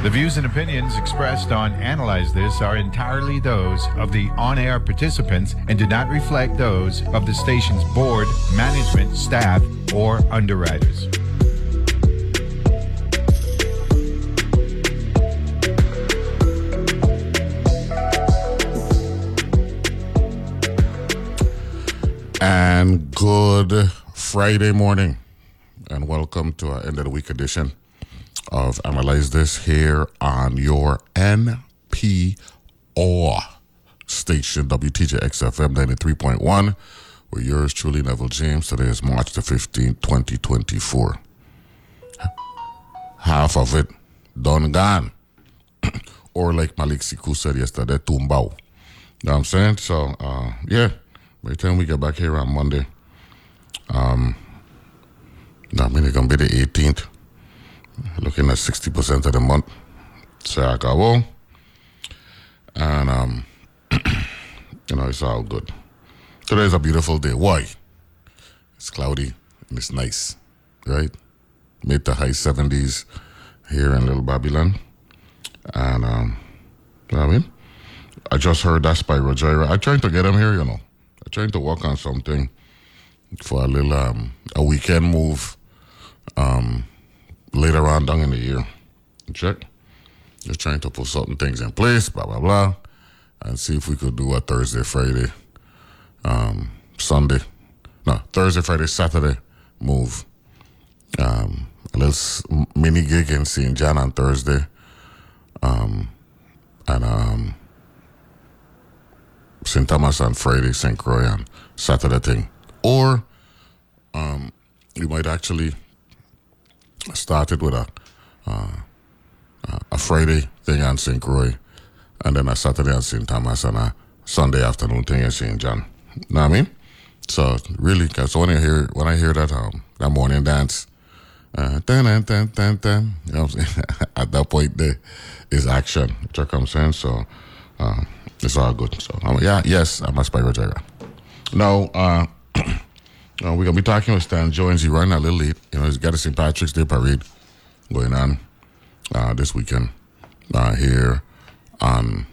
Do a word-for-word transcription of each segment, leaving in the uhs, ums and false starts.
The views and opinions expressed on Analyze This are entirely those of the on-air participants and do not reflect those of the station's board, management, staff, or underwriters. And good Friday morning, and welcome to our end of the week edition of Analyze This here on your N P R station, W T J X F M ninety-three point one, with yours truly, Neville James. Today is March the fifteenth, twenty twenty-four. Half of it done gone. Or like Malik Siku said yesterday, tumbao. You know what I'm saying? So, uh, yeah. By the time we get back here on Monday, um, I mean, it's going to be the eighteenth. Looking at sixty percent of the month. So I got, well, and, um, you know, it's all good. Today's a beautiful day. Why? It's cloudy and it's nice, right? Mid to high seventies here in Little Babylon. And, um, you know what I mean? I just heard that by Roger. I'm trying to get him here, you know. I'm trying to work on something for a little, um, a weekend move, um, later on down in the year. Check. Just trying to put certain things in place, blah, blah, blah, and see if we could do a Thursday, Friday, um, Sunday, no, Thursday, Friday, Saturday move. Um, a little s- mini gig in Saint John on Thursday, um, and, um, Saint Thomas on Friday, Saint Croix on Saturday thing. Or um, you might actually start it with a uh, a Friday thing on Saint Croix, and then a Saturday on Saint Thomas, and a Sunday afternoon thing in Saint John. You know what I mean? So really, because when I hear when I hear that um, that morning dance, uh, dun, dun, dun, dun, dun, you know what I'm saying? At that point there is action. You know what I'm saying? So. Uh, It's all good. So, um, yeah, yes, I'm a Spyro Jagger. Now, uh, uh, we're going to be talking with Stan Jones. He running a little late. You know, he's got a Saint Patrick's Day parade going on uh, this weekend uh, here on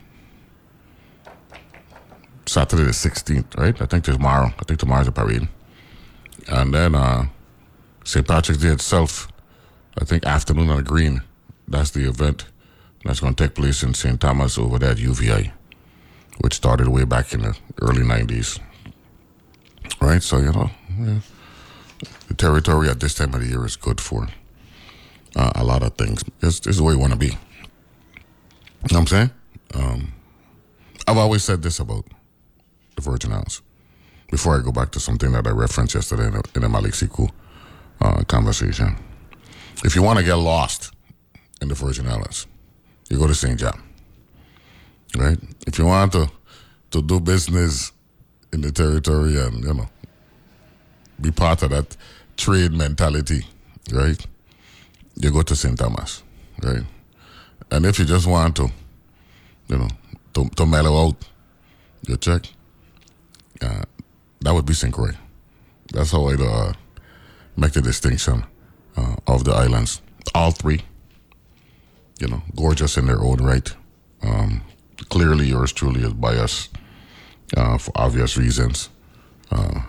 Saturday the sixteenth, right? I think tomorrow. I think tomorrow's a parade. And then uh, Saint Patrick's Day itself, I think afternoon on the green. That's the event that's going to take place in Saint Thomas over there at U V I, which started way back in the early nineties. Right? So, you know, yeah. The territory at this time of the year is good for uh, a lot of things. This, this is the way you want to be. You know what I'm saying? Um, I've always said this about the Virgin Islands. Before I go back to something that I referenced yesterday in the, in the Malik Siku uh, conversation. If you want to get lost in the Virgin Islands, you go to Saint John. Right? If you want to to do business in the territory and, you know, be part of that trade mentality, right? You go to Saint Thomas, right? And if you just want to, you know, to, to mellow out, you check, uh, that would be Saint Croix. That's how I'd uh, make the distinction uh, of the islands. All three, you know, gorgeous in their own right. Um, Clearly, yours truly is biased uh, for obvious reasons. Uh,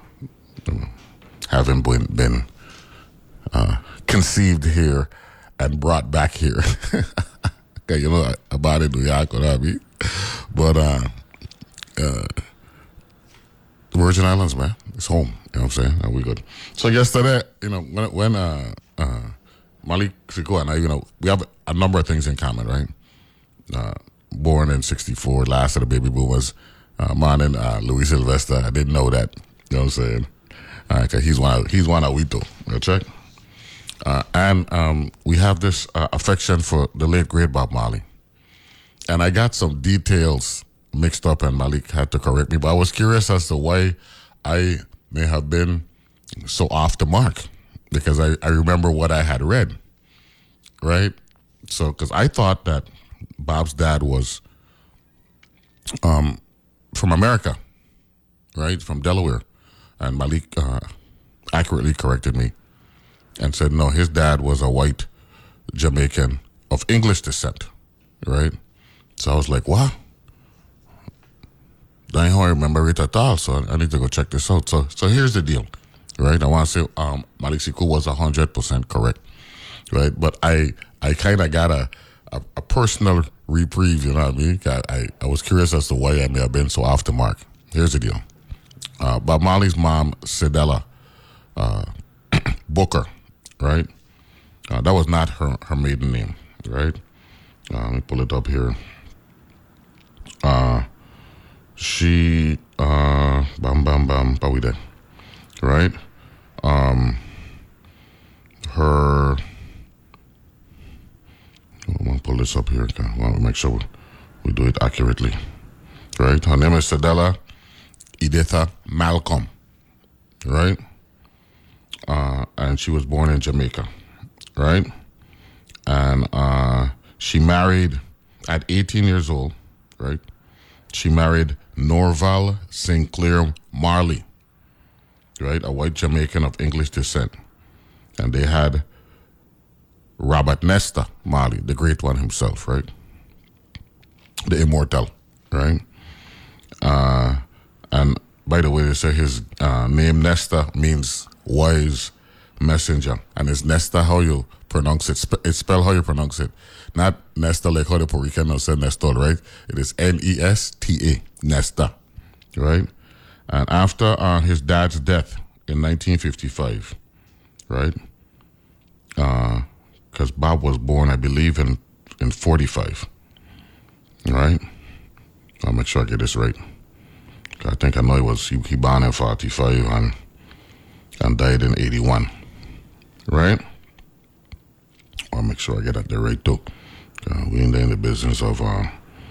having been, been uh, conceived here and brought back here. Okay, you know about it, New York, what I mean? But uh, uh, the Virgin Islands, man, it's home. You know what I'm saying? And we good. So yesterday, you know, when when uh, uh, Malik Siku and I, you know, we have a number of things in common, right? Uh, Born in sixty-four, last of the baby boomers. Uh, mine and uh, Louis Sylvester. I didn't know that. You know what I'm saying? Uh, cause he's one. Of, he's one of Wito. You check. Uh, and um, we have this uh, affection for the late great Bob Marley. And I got some details mixed up, and Malik had to correct me. But I was curious as to why I may have been so off the mark, because I, I remember what I had read. Right. So, because I thought that Bob's dad was um, from America, right, from Delaware. And Malik uh, accurately corrected me and said, no, his dad was a white Jamaican of English descent, right? So I was like, what? I don't remember it at all, so I need to go check this out. So so here's the deal, right? I want to say um, Malik Sekou was one hundred percent correct, right? But I I kind of got a, a, a personal reprieve, you know what I mean? I, I, I was curious as to why I may have been so off the mark. Here's the deal. Uh, Bob Marley's mom, Cedella uh, Booker, right? Uh, that was not her, her maiden name, right? Uh, let me pull it up here. Uh, she, uh, bam, bam, bam, probably there, right? Um, her, I want to pull this up here. I want to make sure we, we do it accurately, right? Her name is Cedella Editha Malcolm, right? Uh, and she was born in Jamaica, right? And uh, she married at eighteen years old, right? She married Norval Sinclair Marley, right? A white Jamaican of English descent. And they had Robert Nesta Marley, the great one himself, right? The immortal, right? Uh, and by the way, they say his uh, name Nesta means wise messenger. And it's Nesta how you pronounce it. Spe- it's spelled how you pronounce it. Not Nesta like how the Puerto Rican say Nestor, right? It is N E S T A, Nesta, right? And after uh, his dad's death in nineteen fifty-five, right? Because uh, Bob was born, I believe, in, in forty-five, right? I'll make sure I get this right. I think I know he was, he, he born in forty-five and, and died in eighty-one, right? I'll make sure I get that there right too. Uh, we ain't in the business of, uh,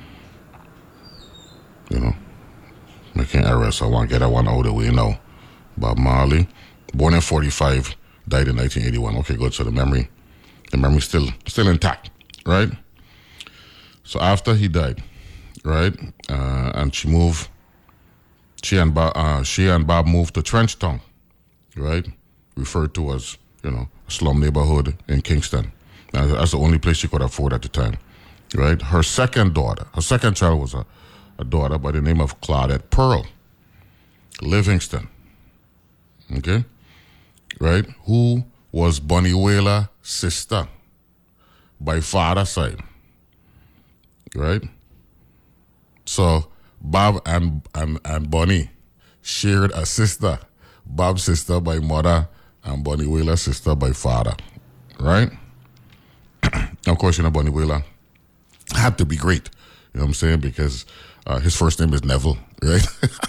you know, making errors. So I want to get that one out of the way now. Bob Marley, born in forty-five, died in nineteen eighty-one. Okay, good. So the memory, the memory still still intact, right? So after he died, right, uh, and she moved, she and Bob, uh, she and Bob moved to Trenchtown, right, referred to as, you know, a slum neighborhood in Kingston. And that's the only place she could afford at the time, right? Her second daughter, her second child was a, a daughter by the name of Claudette Pearl Livingston, okay, right? Who was Bonnie Wailer's sister by father's side, right? So Bob and, and, and Bonnie shared a sister, Bob's sister by mother and Bonnie Wailer's sister by father, right? Of course, you know, Bonnie Wailer had to be great, you know what I'm saying, because uh, his first name is Neville, right?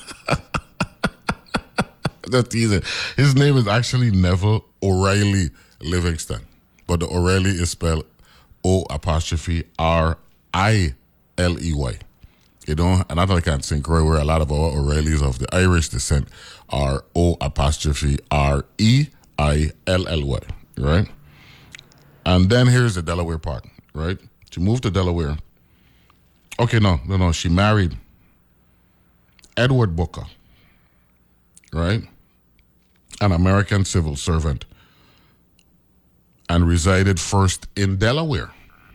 That's easy. His name is actually Neville O'Reilly Livingston, but the O'Reilly is spelled O apostrophe R I L E Y. You know, and I know I can't sing correct, where a lot of our O'Reillys of the Irish descent are O apostrophe R E I L L Y, right? And then here's the Delaware part, right? She moved to Delaware. Okay, no, no, no. She married Edward Booker, right? An American civil servant, and resided first in Delaware.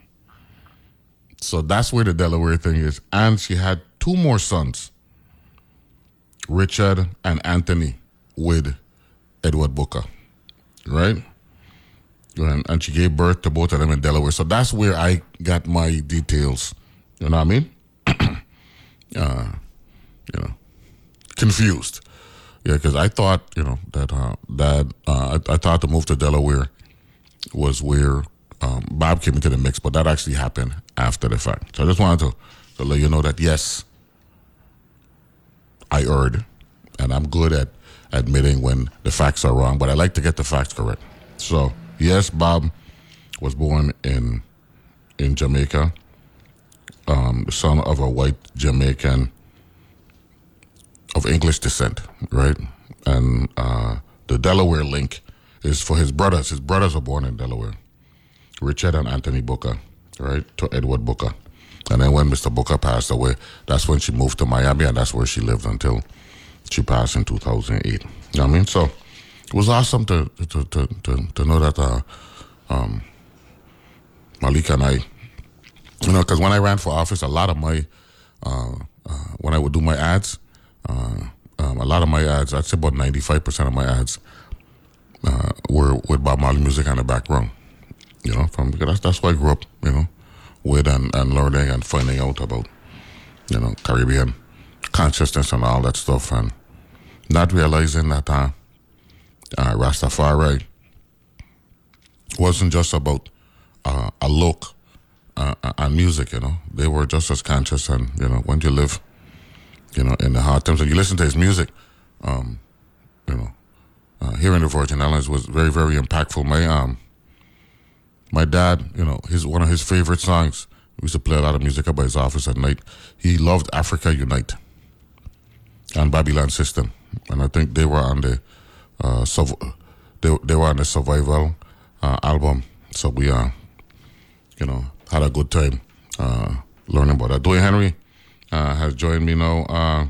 So that's where the Delaware thing is. And she had two more sons, Richard and Anthony, with Edward Booker, right? And, and she gave birth to both of them in Delaware. So that's where I got my details, you know what I mean? uh, you know, confused. Yeah, because I thought, you know, that uh, that uh, I, I thought the move to Delaware was where um, Bob came into the mix, but that actually happened after the fact. So I just wanted to, to let you know that, yes, I erred, and I'm good at admitting when the facts are wrong, but I like to get the facts correct. So, yes, Bob was born in in Jamaica, um, the son of a white Jamaican of English descent, right? And uh, the Delaware link is for his brothers. His brothers were born in Delaware, Richard and Anthony Booker, right, to Edward Booker. And then when Mister Booker passed away, that's when she moved to Miami, and that's where she lived until she passed in two thousand eight. You know what I mean? So it was awesome to to to to, to know that uh, um, Malik Malik and I, you know, because when I ran for office, a lot of my, uh, uh, when I would do my ads, uh, um, a lot of my ads, I'd say about ninety-five percent of my ads uh, were with Bob Marley music on the background. You know, from because that's, that's what I grew up, you know, with and, and learning and finding out about, you know, Caribbean consciousness and all that stuff, and not realizing that uh, uh, Rastafari wasn't just about uh, a look uh, and music, you know. They were just as conscious, and, you know, when you live, you know, in the hard times and you listen to his music, um, you know, uh, hearing the Virgin Islands was very, very impactful. My um, my dad, you know, his one of his favorite songs, we used to play a lot of music up by his office at night. He loved Africa Unite and Babylon System, and I think they were on the uh, Suv- they they were on the Survival uh, album. So we uh, you know, had a good time uh, learning about that. Dwayne Henry uh, has joined me now. Uh,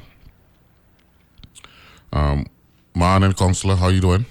um, morning, Counselor. How you doing?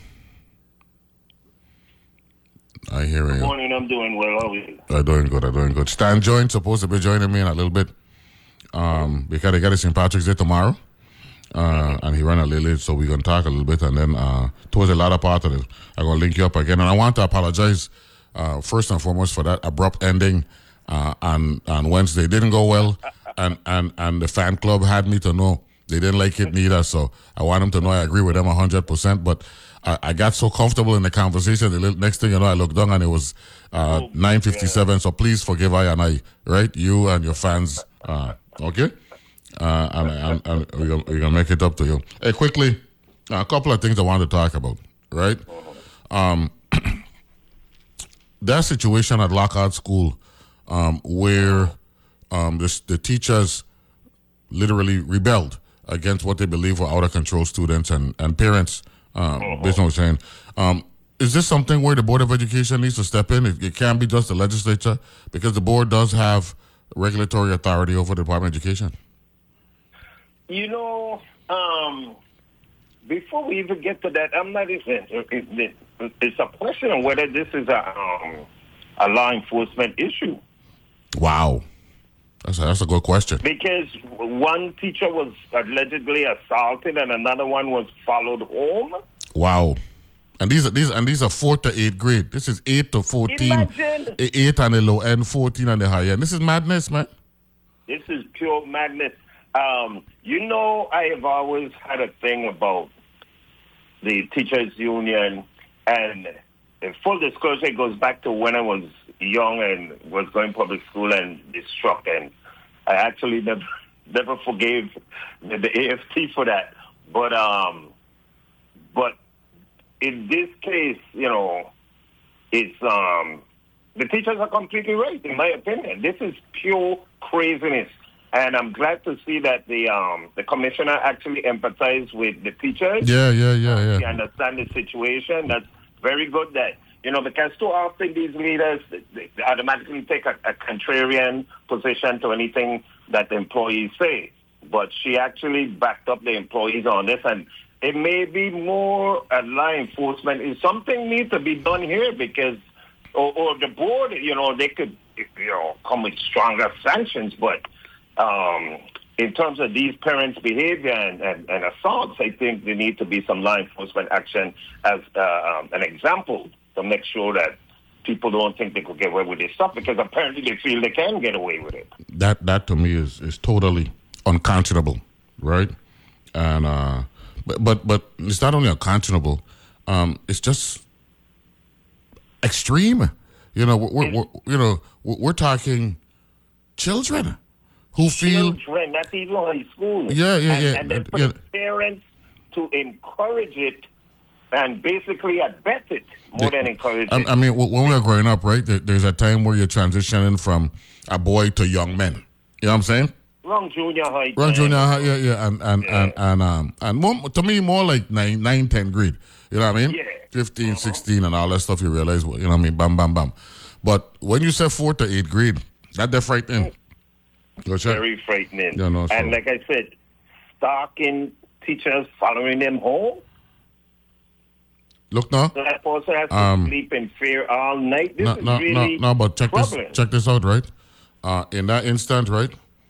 I hear you. Good morning. I'm doing well. How are you? I'm doing good. I'm doing good. Stan joined, supposed to be joining me in a little bit um, because they got a Saint Patrick's Day tomorrow. Uh, and he ran a little late, so we're going to talk a little bit. And then uh, towards the latter part of it, I'm going to link you up again. And I want to apologize uh, first and foremost for that abrupt ending uh, on, on Wednesday. It didn't go well, and, and, and the fan club had me to know they didn't like it neither. So I want them to know I agree with them one hundred percent. But I, I got so comfortable in the conversation, the little, next thing you know, I looked down and it was uh, oh, nine fifty-seven. Yeah. So please forgive I and I, right? You and your fans, uh, okay? Uh, and, and, and we're gonna, we're gonna make it up to you. Hey, quickly, a couple of things I want to talk about, right? Um, that situation at Lockhart School, um, where um, the, the teachers literally rebelled against what they believe were out of control students and, and parents, um, based on what you're saying. Um, is this something where the Board of Education needs to step in? It, it can't be just the legislature, because the board does have regulatory authority over the Department of Education. You know, um, before we even get to that, I'm not even. It, it, it's a question of whether this is a um, a law enforcement issue. Wow, that's a, that's a good question. Because one teacher was allegedly assaulted, and another one was followed home. Wow, and these are these and these are fourth to eighth grade. This is eight to fourteen. Imagine. Eight on the low end, fourteen on the high end. This is madness, man. This is pure madness. Um, you know, I have always had a thing about the teachers' union, and in full disclosure, it goes back to when I was young and was going public school and it struck, and I actually never, never forgave the, the A F T for that. But, um, but in this case, you know, it's um, the teachers are completely right, in my opinion. This is pure craziness. And I'm glad to see that the um, the commissioner actually empathized with the teachers. Yeah, yeah, yeah, yeah. They understand the situation. That's very good. That, you know, because too often these leaders, they automatically take a, a contrarian position to anything that the employees say. But she actually backed up the employees on this. And it may be more uh, law enforcement. Is something needs to be done here, because, or, or the board, you know, they could, you know, come with stronger sanctions. But Um, in terms of these parents' behavior and, and, and assaults, I think there need to be some law enforcement action as uh, um, an example to make sure that people don't think they could get away with this stuff, because apparently they feel they can get away with it. That that to me is, is totally unconscionable, right? And uh, but but but it's not only unconscionable, um, it's just extreme. You know, we're, we're you know we're talking children who feel children, not even high school. Yeah, yeah, and, yeah. And then for yeah. the parents to encourage it and basically abet it more the, than encourage I, it. I mean, when we were growing up, right, there, there's a time where you're transitioning from a boy to young men. You know what I'm saying? Wrong junior high. Wrong junior high, yeah, yeah, and and yeah. and and um and more, to me, more like nine, nine, ten grade. You know what I mean? Yeah. Fifteen, uh-huh. sixteen, and all that stuff. You realize, you know what I mean? Bam, bam, bam. But when you say fourth to eighth grade, that they're frightening. Very frightening. Yeah, no, so. And like I said, stalking teachers, following them home. look now. So that person has to Um, sleep in fear all night. This No, is no, really no, no, but check troubling. this, check this out, right? Uh, in that instant, right?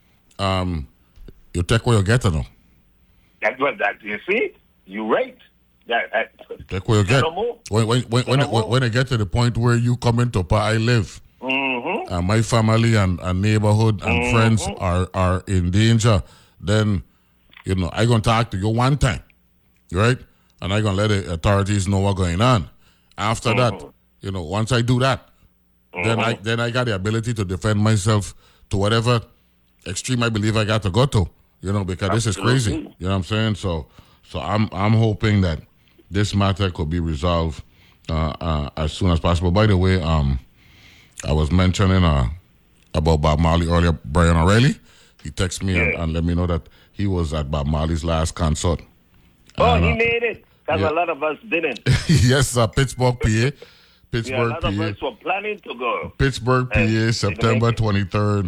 Um, you take where you get to know. That's what that you see. You right. That, that Take where you get. no more. When when when when, no it, more. when it get to the point where you come into where I live, Mm-hmm. and my family and, and neighborhood and Mm-hmm. friends are are in danger, then you know I gonna talk to you one time, right? And I gonna let the authorities know what's going on. After Mm-hmm. that, you know, once I do that, then I then I got the ability to defend myself to whatever extreme I believe I got to go to. You know, because this is crazy. Absolutely. You know what I'm saying? So so I'm I'm hoping that this matter could be resolved uh, uh, as soon as possible. By the way, um, I was mentioning uh, about Bob Marley earlier. Brian O'Reilly, he texted me and, Yeah. and let me know that he was at Bob Marley's last concert. Oh, And, he uh, made it. Because yeah. a lot of us didn't. yes, uh, Pittsburgh, P A. Yeah, a Pittsburgh, lot of P A. us were planning to go. Pittsburgh, P A, And September it. twenty-third.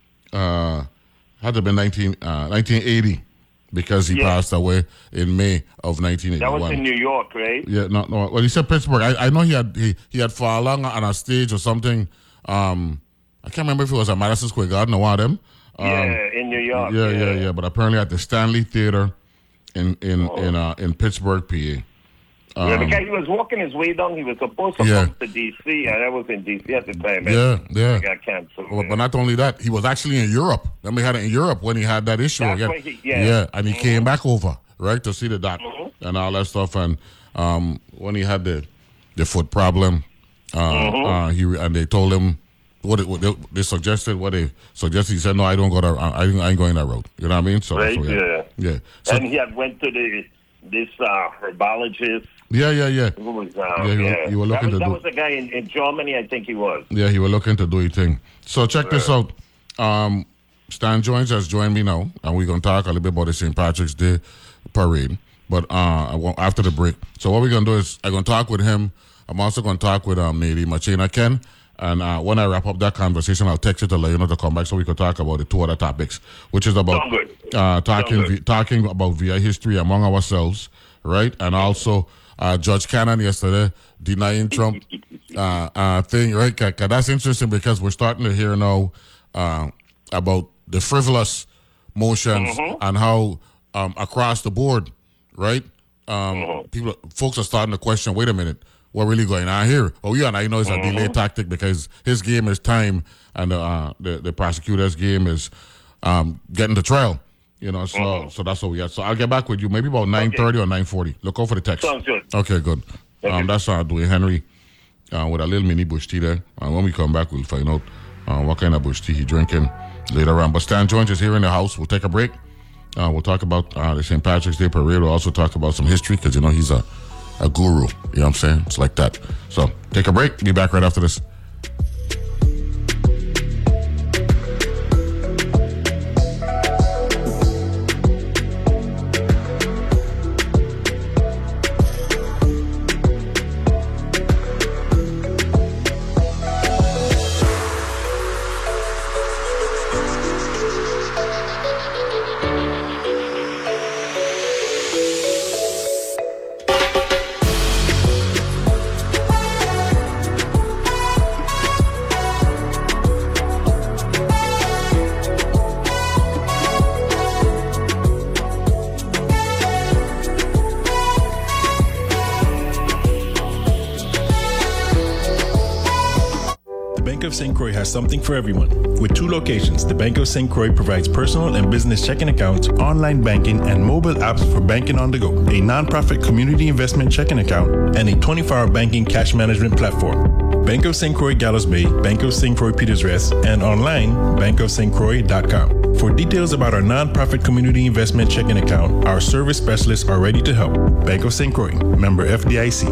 Uh, had to be nineteen, uh, nineteen eighty because he Yeah. passed away in May of nineteen That eighty-one. was in New York, right? Yeah, no, no. Well, he said Pittsburgh. I, I know he had he, he had fallen on a stage or something. Um, I can't remember if it was at Madison Square Garden or one of them. Um, yeah, in New York. yeah, yeah, yeah. But apparently at the Stanley Theater in in Oh. in uh, in Pittsburgh, P A. Yeah, because he was walking his way down. He was supposed to Um, Yeah. come to D C, and I was in D C at the time. and Yeah, yeah. It got canceled. But, but not only that, he was actually in Europe. Remember, he had it in Europe when he had that issue That's again. why he- yeah. and he came back over right to see the doc Mm-hmm. and all that stuff. And um, when he had the the foot problem, uh, Mm-hmm. uh, he and they told him what, it, what they, they suggested. What they suggested, he said, "No, I don't go that. I, I ain't going that road." You know what I mean? So, Right, so, yeah. yeah. So, And he had went to the this uh, herbologist. yeah, yeah, yeah. Who was, uh, Yeah, you were- yeah. you were looking that was, to that do- was the guy in, in Germany, I think he was. Yeah, he was looking to do his thing. So check this out. Um, Stan Jones has joined me now, and we're going to talk a little bit about the Saint Patrick's Day parade. But uh, I want- after the break. So what we're going to do is I'm going to talk with him. I'm also going to talk with um, Nadine Machina Ken. And uh, when I wrap up that conversation, I'll text you to let you know to come back so we can talk about the two other topics, which is about Sound good. uh, talking Sound good. v- talking about V I history among ourselves, right? And also uh, Judge Cannon yesterday denying Trump uh, uh, thing, right? 'Cause- 'cause that's interesting because we're starting to hear now uh, about the frivolous motions and how um, across the board, right? Um, People, folks are starting to question. Wait a minute, what really going on here? Oh yeah, and I know it's a delay tactic because his game is time, and uh, the the prosecutor's game is um, getting the trial. You know, so so that's what we have. So I'll get back with you maybe about nine thirty or nine forty. Look out for the text. Sounds good. Okay, good. Um, you. that's uh, Dwayne Henry uh, with a little mini bush tea there. Uh, when we come back, we'll find out uh, what kind of bush tea he drinking later on. But Stan Jones is here in the house. We'll take a break. Uh, we'll talk about uh, the Saint Patrick's Day parade. We'll also talk about some history because, you know, he's a, a guru. You know what I'm saying? It's like that. So take a break. Be back right after this. Bank of Saint Croix has something for everyone. With two locations, the Bank of Saint Croix provides personal and business checking accounts, online banking, and mobile apps for banking on the go, a nonprofit community investment checking account, and a twenty-four hour banking cash management platform. Bank of Saint Croix Gallows Bay, Bank of Saint Croix Peters Rest, and online, bank of st croix dot com. For details about our nonprofit community investment checking account, our service specialists are ready to help. Bank of Saint Croix, member F D I C.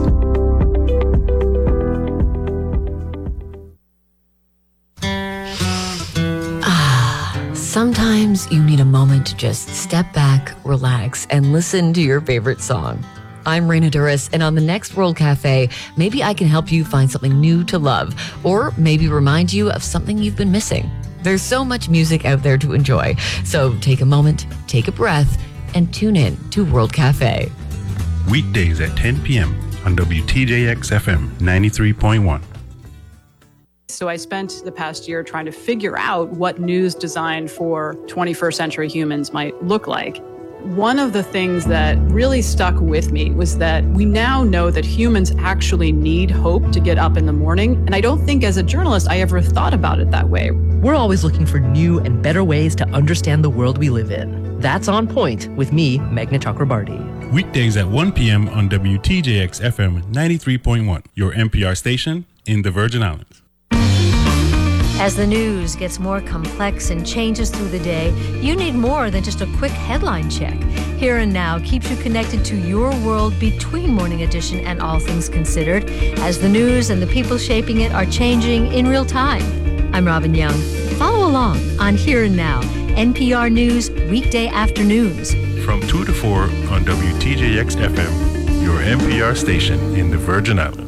Sometimes you need a moment to just step back, relax, and listen to your favorite song. I'm Raina Duras, and on the next World Cafe, maybe I can help you find something new to love, or maybe remind you of something you've been missing. There's so much music out there to enjoy, so take a moment, take a breath, and tune in to World Cafe. Weekdays at ten p.m. on W T J X F M ninety-three point one. So I spent the past year trying to figure out what news designed for twenty-first century humans might look like. One of the things that really stuck with me was that we now know that humans actually need hope to get up in the morning. And I don't think as a journalist I ever thought about it that way. We're always looking for new and better ways to understand the world we live in. That's On Point with me, Meghna Chakrabarti. Weekdays at one p.m. on W T J X F M ninety-three point one, your N P R station in the Virgin Islands. As the news gets more complex and changes through the day, you need more than just a quick headline check. Here and Now keeps you connected to your world between Morning Edition and All Things Considered, as the news and the people shaping it are changing in real time. I'm Robin Young. Follow along on Here and Now, N P R News, weekday afternoons. From two to four on W T J X F M, your N P R station in the Virgin Islands.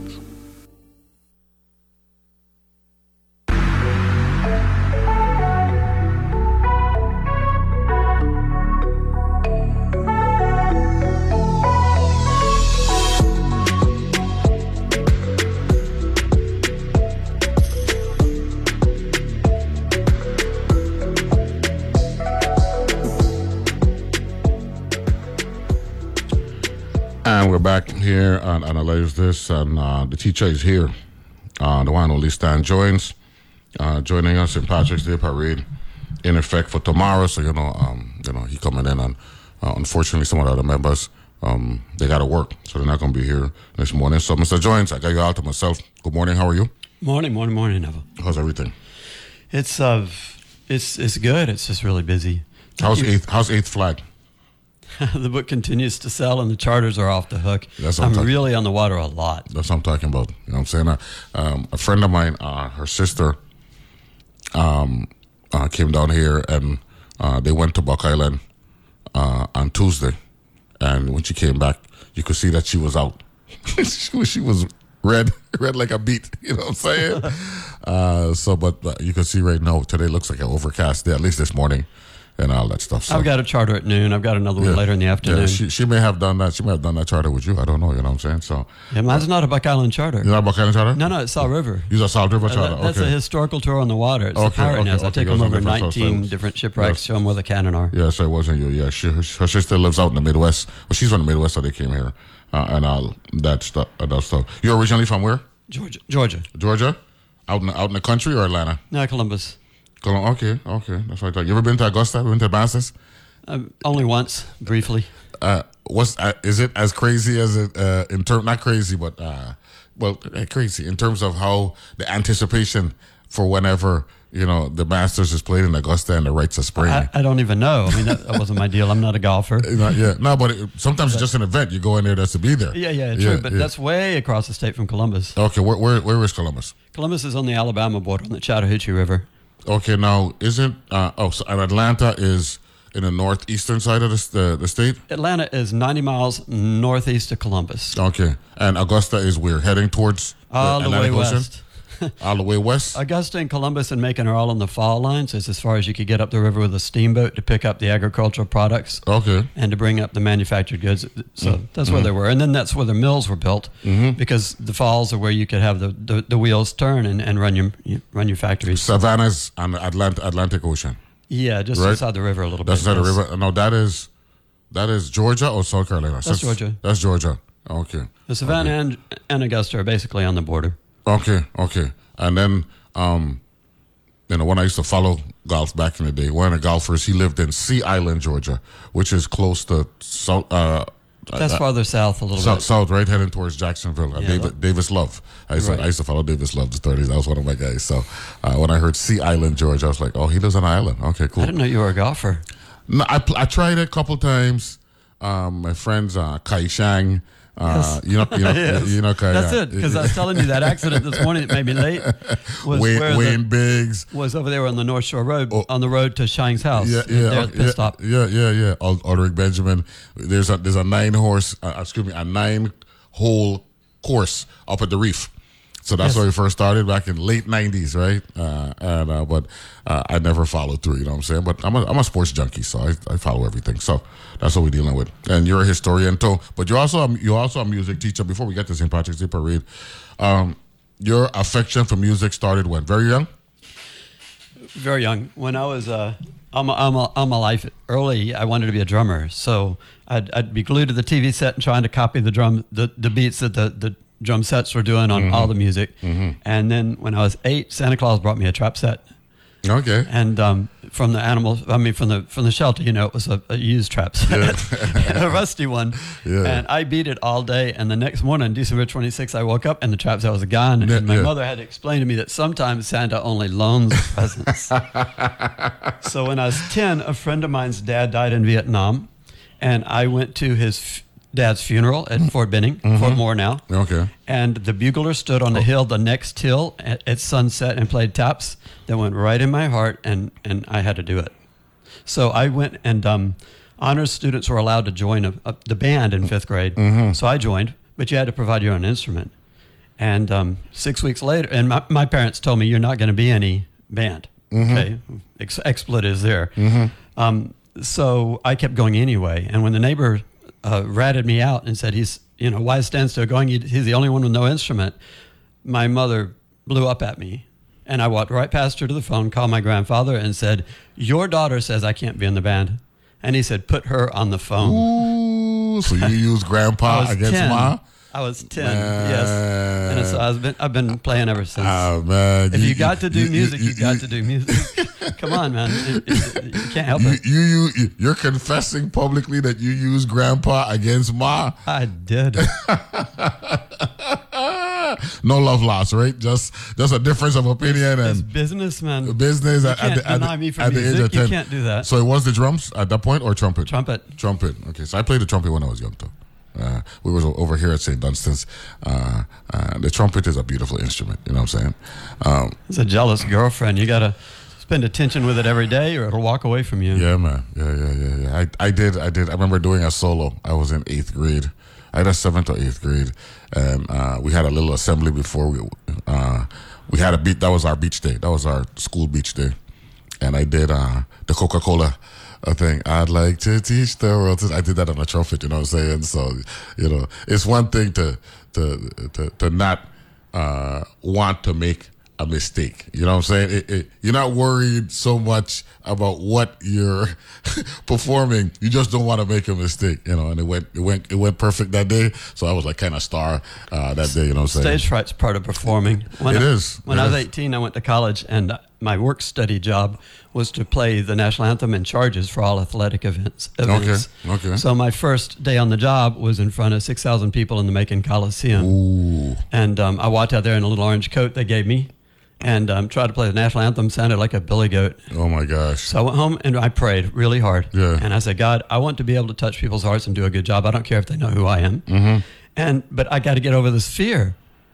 And we're back here and Analyze This, and uh, the teacher is here, uh, the one and only Stan Joins, uh, joining us in Patrick's Day Parade, in effect for tomorrow. So you know, um, you know, he coming in, and uh, unfortunately, some of the other members, um, they got to work, so they're not going to be here this morning. So, Mister Joins, I got you all to myself. Good morning. How are you? Morning, morning, morning, Neville. How's everything? It's uh, it's it's good. It's just really busy. How's eighth? How's Eighth Flag? The book continues to sell, and the charters are off the hook. That's what I'm I'm talking- really on the water a lot. That's what I'm talking about. You know what I'm saying? Uh, um, a friend of mine, uh, her sister, um, uh, came down here, and uh, they went to Buck Island uh, on Tuesday. And when she came back, you could see that she was out. she, was, she was red, red like a beet. You know what I'm saying? uh, so, but uh, you can see right now, today looks like an overcast day, at least this morning, and all that stuff. So, I've got a charter at noon. I've got another one yeah, later in the afternoon. Yeah, she, she may have done that. She may have done that charter with you. I don't know. You know what I'm saying? So, yeah, mine's not a Buck Island charter. you're not Buck Island charter? No, no, it's Salt River. You're a Salt River Uh, charter. that- that's okay. a historical tour on the water. It's Okay, a pirate okay, nest. I okay, take those them are over different nineteen sources. different shipwrecks, Yes. show them where the cannon are. Yes, I wasn't you. Yeah, she, her, her sister lives out in the Midwest. Well, she's from the Midwest, so they came here, uh, and all that stuff. Uh, that stuff. You're originally from where? Georgia. Georgia. Georgia, out in out in the country or Atlanta? No, Columbus. Colum- Okay, okay, that's what I thought. You ever been to Augusta? Been to Manassas? Um, only once, briefly. Uh, what's uh, is it as crazy as it uh, in term? Not crazy, but uh, well, uh, crazy in terms of how the anticipation for whenever you know the Masters is played in Augusta and the Rites of Spring. I, I don't even know. I mean, that, that wasn't my deal. I'm not a golfer. Not yet. No, but it, sometimes it's just an event. You go in there just to be there. Yeah, yeah, true. but that's way across the state from Columbus. Okay, where, where where is Columbus? Columbus is on the Alabama border on the Chattahoochee River. Okay, now isn't uh, oh so and Atlanta is in the northeastern side of the the, the state? Atlanta is ninety miles northeast of Columbus. Okay, and Augusta is where heading towards All the way Atlantic Ocean? west. All the way west. Augusta and Columbus and Macon are all on the fall line, so it's as far as you could get up the river with a steamboat to pick up the agricultural products Okay. and to bring up the manufactured goods. So that's where they were. And then that's where the mills were built because the falls are where you could have the, the, the wheels turn and, and run your you run your factories. Savannah's on the Atlant- Atlantic Ocean. Yeah, just Right. inside the river a little That's bit. inside the yes. river. No, that is that is Georgia or South Carolina. That's Georgia. That's Georgia. Okay. The Savannah and, and Augusta are basically on the border. Okay, okay. And then, um, you know, when I used to follow golf back in the day, one of the golfers, he lived in Sea Island, Georgia, which is close to South, uh, That's uh, farther south a little south, bit. south, right, heading towards Jacksonville. Uh, Yeah, David, that- Davis Love. I used, Right. to, I used to follow Davis Love the thirties. That was one of my guys. So uh, when I heard Sea Island, Georgia, I was like, oh, he lives on an island. Okay, cool. I didn't know you were a golfer. No, I, pl- I tried it a couple times. Um, my friends, uh, Kai Shang, uh, you know, you know, Yes. you know, Kai. That's uh, it, because I was telling you that accident this morning that made me late was Wayne, where Wayne the, Biggs. was over there on the North Shore Road, Oh. on the road to Shang's house. Yeah, there yeah, at the pit yeah, stop. yeah, yeah, yeah. Ul- Ulrich Benjamin. There's a there's a nine horse, uh, excuse me, a nine hole course up at the reef So that's Yes. where we first started back in late nineties, right? Uh, and uh, but uh, I never followed through. You know what I'm saying? But I'm a, I'm a sports junkie, so I, I follow everything. So that's what we're dealing with. And you're a historian too, but you're also a, you're also a music teacher. Before we get to Saint Patrick's Day Parade, um, your affection for music started when? Very young. Very young. When I was uh, all, my, all, my, all my life, early, I wanted to be a drummer. So I'd, I'd be glued to the T V set and trying to copy the drum, the, the beats that the, the drum sets were doing on Mm-hmm. all the music. Mm-hmm. And then when I was eight, Santa Claus brought me a trap set. Okay. And um, from the animal, I mean, from the from the shelter, you know, it was a, a used trap set, a rusty one. Yeah. And I beat it all day. And the next morning, December twenty-sixth, I woke up and the trap set was gone. And Yeah, my yeah. mother had to explain to me that sometimes Santa only loans presents. So when I was ten, a friend of mine's dad died in Vietnam. And I went to his f- dad's funeral at Fort Benning, Fort Moore now. Okay. And the bugler stood on the hill, the next hill at, at sunset, and played taps that went right in my heart, and, and I had to do it. So I went, and um, honors students were allowed to join a, a, the band in fifth grade. So I joined, but you had to provide your own instrument. And um, six weeks later, and my, my parents told me, you're not going to be any band. Okay, Ex- expletives there. Um, so I kept going anyway. And when the neighbor uh, ratted me out and said, he's, you know, why is Stan still going? He, he's the only one with no instrument. My mother blew up at me. And I walked right past her to the phone, called my grandfather, and said, your daughter says I can't be in the band. And he said, put her on the phone. Ooh, so you use I grandpa was against ten. ma? I was ten, Man. yes. And so I've been, I've been playing ever since. Oh, man. If you, got to do music, you, got to do music. Come on, man. It, it, you can't help You, it. you, you, you're confessing publicly that you use grandpa against ma? I did. No love lost, right? Just just a difference of opinion It's and business, man. business You at, can't at, the, at, deny the, me from at the age music. of You ten. can't do that. So it was the drums at that point or trumpet? Trumpet. Trumpet. Okay, so I played the trumpet when I was young, too. Uh, we were over here at Saint Dunstan's. Uh, uh, the trumpet is a beautiful instrument, you know what I'm saying? Um, It's a jealous girlfriend. You got to spend attention with it every day or it'll walk away from you. Yeah, man. Yeah, yeah, yeah, yeah. I, I did, I did. I remember doing a solo. I was in eighth grade. I had a seventh or eighth grade, and uh, we had a little assembly before we. Uh, we had a beat. That was our beach day. That was our school beach day, and I did uh, the Coca-Cola uh, thing. I'd like to teach the world. To, I did that on a trumpet. You know what I'm saying? So, you know, it's one thing to to to, to not uh, want to make a mistake. You know what I'm saying? It, it, you're not worried so much about what you're performing. You just don't want to make a mistake, you know. And it went, it went, it went perfect that day. So I was like kind of star uh, that day. You know what I'm saying? Stage fright's part of performing. When It I, is. When It I was is. eighteen, I went to college, and my work study job was to play the national anthem in charges for all athletic events. events. Okay, okay. So my first day on the job was in front of six thousand people in the Macon Coliseum. Ooh. And um, I walked out there in a little orange coat they gave me and um, tried to play the national anthem, sounded like a billy goat. Oh my gosh. So I went home and I prayed really hard. Yeah. And I said, God, I want to be able to touch people's hearts and do a good job. I don't care if they know who I am. Mm-hmm. And but I got to get over this fear.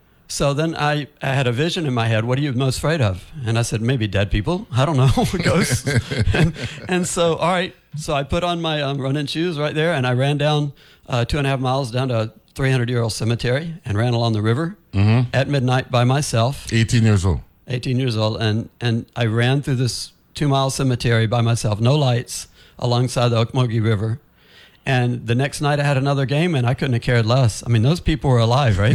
So then I, I had a vision in my head. What are you most afraid of? And I said, maybe dead people. I don't know. Ghosts. and, and so, all right. So I put on my um, running shoes right there, and I ran down uh, two and a half miles down to a three hundred year old cemetery and ran along the river Mm-hmm. at midnight by myself. eighteen years old. eighteen years old, and, and I ran through this two-mile cemetery by myself, no lights, alongside the Okmulgee River. And the next night I had another game, and I couldn't have cared less. I mean, those people were alive, right?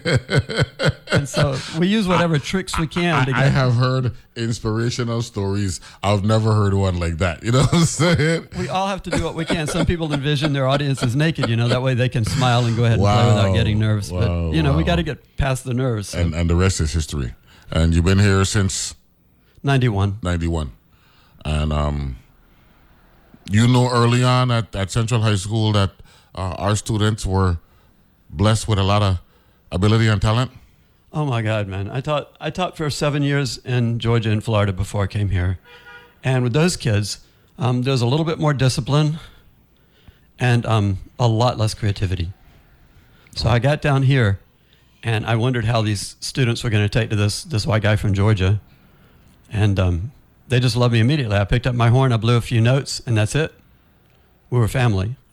And so we use whatever tricks we can I, to get... I have heard inspirational stories. I've never heard one like that. You know what I'm saying? We all have to do what we can. Some people envision their audience as naked, you know, that way they can smile and go ahead and play Wow. without getting nervous. Wow, But, you know, we wow. got to get past the nerves. So. And and the rest is history. And you've been here since ninety-one. ninety-one. And um, you know early on at, at Central High School that uh, our students were blessed with a lot of ability and talent. Oh my God, man! I taught I taught for seven years in Georgia and Florida before I came here, and with those kids, um, there's a little bit more discipline, and um, a lot less creativity. So I got down here, and I wondered how these students were going to take to this this white guy from Georgia, and um, they just loved me immediately. I picked up my horn, I blew a few notes, and that's it. We were family.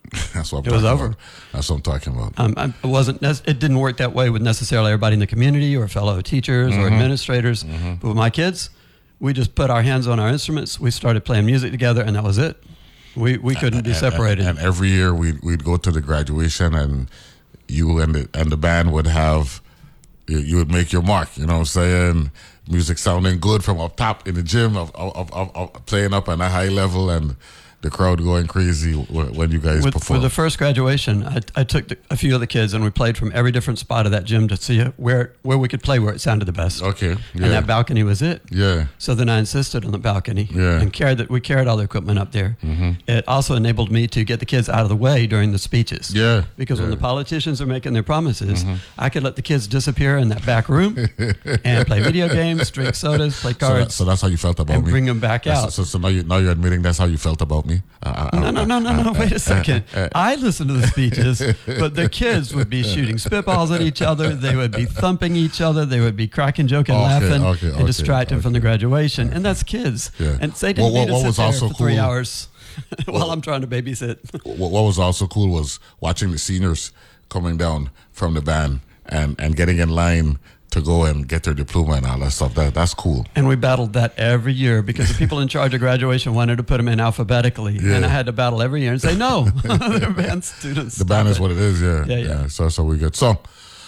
That's what I'm It was talking over. about. That's what I'm talking about. Um, I- it wasn't. nec- It didn't work that way with necessarily everybody in the community or fellow teachers or administrators. But with my kids, we just put our hands on our instruments. We started playing music together, and that was it. We we couldn't be And- separated. And, and every year we'd we'd go to the graduation, and you and the and the band would have you, you would make your mark. You know what I'm saying? Music sounding good from up top in the gym, of, of, of, of playing up on a high level, and the crowd going crazy when when you guys with, perform. with the first graduation, I, I took the, a few of the kids and we played from every different spot of that gym to see where where we could play where it sounded the best. Okay, yeah. And that balcony was it. Yeah. So then I insisted on the balcony. Yeah. And carried that we carried all the equipment up there. Mm-hmm. It also enabled me to get the kids out of the way during the speeches. Yeah. Because when Yeah. the politicians are making their promises, I could let the kids disappear in that back room and play video games, drink sodas, play So, that, cards, so that's how you felt about and me. bring them back That's- out. So, so now you now you're admitting that's how you felt about me. Uh, I, No, no, no, no, no. Wait a second. I listened to the speeches, but the kids would be shooting spitballs at each other. They would be thumping each other. They would be cracking, joking, Okay, laughing, okay, and okay, distracting from the okay. graduation. And that's kids. Yeah. And they didn't What- what- need to what sit was there also for three cool- hours while I'm trying to babysit. what, what was also cool was watching the seniors coming down from the band and, and getting in line to go and get their diploma and all that stuff. That that's cool. And we battled that every year because the people in charge of graduation wanted to put them in alphabetically. Yeah. And I had to battle every year and say, no, they're band students. The band Stop is it. what it is. Yeah, Yeah, yeah. So so we good. So,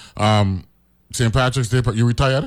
um, Saint Patrick's Day. You retired?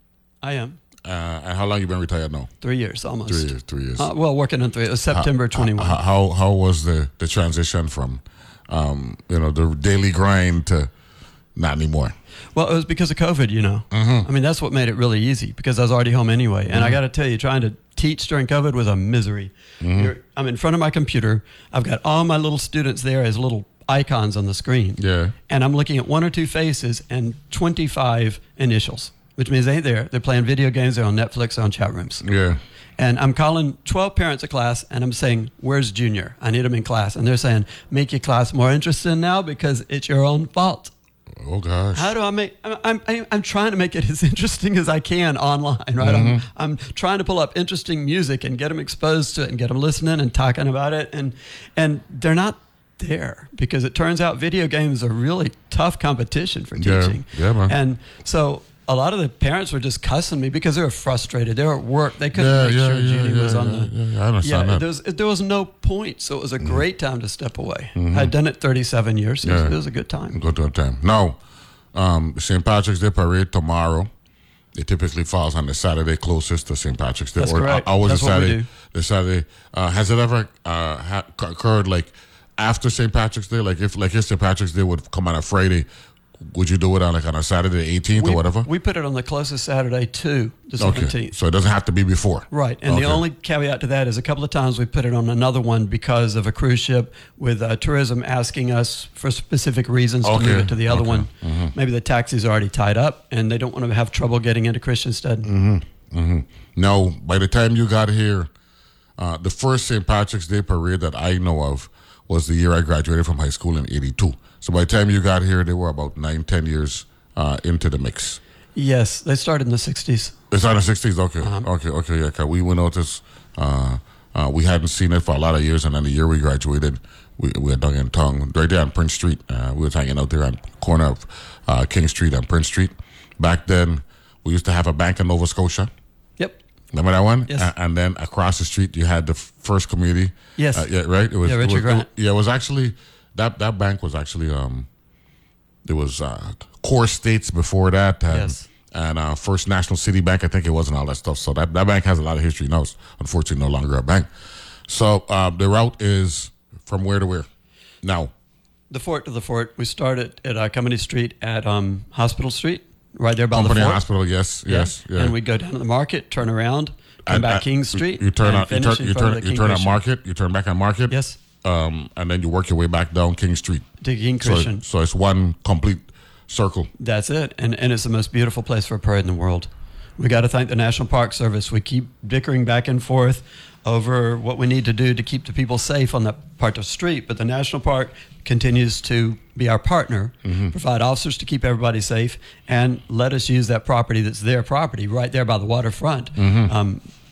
I am. Uh, and how long you been retired now? Three years almost. Three years. Three years. Uh, well, working on three. It was September twenty-one. How, how how was the the transition from, um, you know, the daily grind to not anymore? Well, it was because of COVID, you know. Mm-hmm. I mean, that's what made it really easy because I was already home anyway. And I got to tell you, trying to teach during COVID was a misery. Mm-hmm. You're, I'm in front of my computer. I've got all my little students there as little icons on the screen. Yeah. And I'm looking at one or two faces and twenty-five initials, which means they ain't there. They're playing video games. They're on Netflix. They're on chat rooms. Yeah. And I'm calling twelve parents of class and I'm saying, where's Junior? I need him in class. And they're saying, make your class more interesting now because it's your own fault. Oh gosh. How do I make? I'm I'm I'm trying to make it as interesting as I can online, right? Mm-hmm. I'm I'm trying to pull up interesting music and get them exposed to it and get them listening and talking about it, and and they're not there because it turns out video games are really tough competition for Yeah. teaching. Yeah, man. And so a lot of the parents were just cussing me because they were frustrated. They were at work. They couldn't Yeah, make yeah, sure yeah, Judy yeah, was on yeah, the. yeah, yeah, I understand yeah, that. there was there was no point, so it was a great time to step away. I'd done it thirty-seven years. So it was- Yeah. it was a good time. Go to a time. Now, um, Saint Patrick's Day parade tomorrow. It typically falls on the Saturday closest to Saint Patrick's Day. That's or correct. always That's the what we Saturday. do. The Saturday. Uh, has it ever uh, ha- occurred like after Saint Patrick's Day? Like if like if Saint Patrick's Day would come on a Friday, would you do it on like on a Saturday, eighteenth or We- whatever? We put it on the closest Saturday to the Okay, seventeenth. so it doesn't have to be before. Right. And Okay. the only caveat to that is a couple of times we put it on another one because of a cruise ship with uh, tourism asking us for specific reasons to Okay, move it to the other okay, Mm-hmm. one. Maybe the taxi's are already tied up and they don't want to have trouble getting into Christiansted. Mm-hmm. Now, by the time you got here, uh, the first Saint Patrick's Day parade that I know of was the year I graduated from high school in eighty-two. So by the time you got here, they were about nine, ten years uh, into the mix. Yes, they started in the sixties. It's on the sixties. Okay, Uh-huh. okay, okay. Yeah, 'cause we we noticed uh, uh, we hadn't seen it for a lot of years, and then the year we graduated, we we had dug in tongue right there on Prince Street. Uh, we was hanging out there on the corner of uh, King Street and Prince Street. Back then, we used to have a bank in Nova Scotia. Yep. Remember that one? Yes. A- and then across the street, you had the f- First Community. Yes. Uh, yeah, right. It was. Yeah, it Richard was- Grant. it- yeah, it was actually that that bank was actually um, there was uh, Core States before that. And, Yes. And uh, First National City Bank, I think it was, and all that stuff. So that, that bank has a lot of history now. It's unfortunately no longer a bank. So uh, the route is from where to where? Now. The fort to the fort. We started at uh, Company Street at um, Hospital Street, right there by Company the fort. Hospital, yes, yes, yeah. And we go down to the market, turn around, come And, back uh, King Street. You turn and on, you finish turn, in you front of turn, the you turn on Kingfisher. Market. You turn back on Market. Yes. Um, and then you work your way back down King Street. To King So, Christian. so it's one complete circle. That's it. And and it's the most beautiful place for a parade in the world. We got to thank the National Park Service. We keep bickering back and forth over what we need to do to keep the people safe on that part of the street. But the National Park continues to be our partner, Mm-hmm. provide officers to keep everybody safe, and let us use that property that's their property right there by the waterfront. Mm-hmm. Um,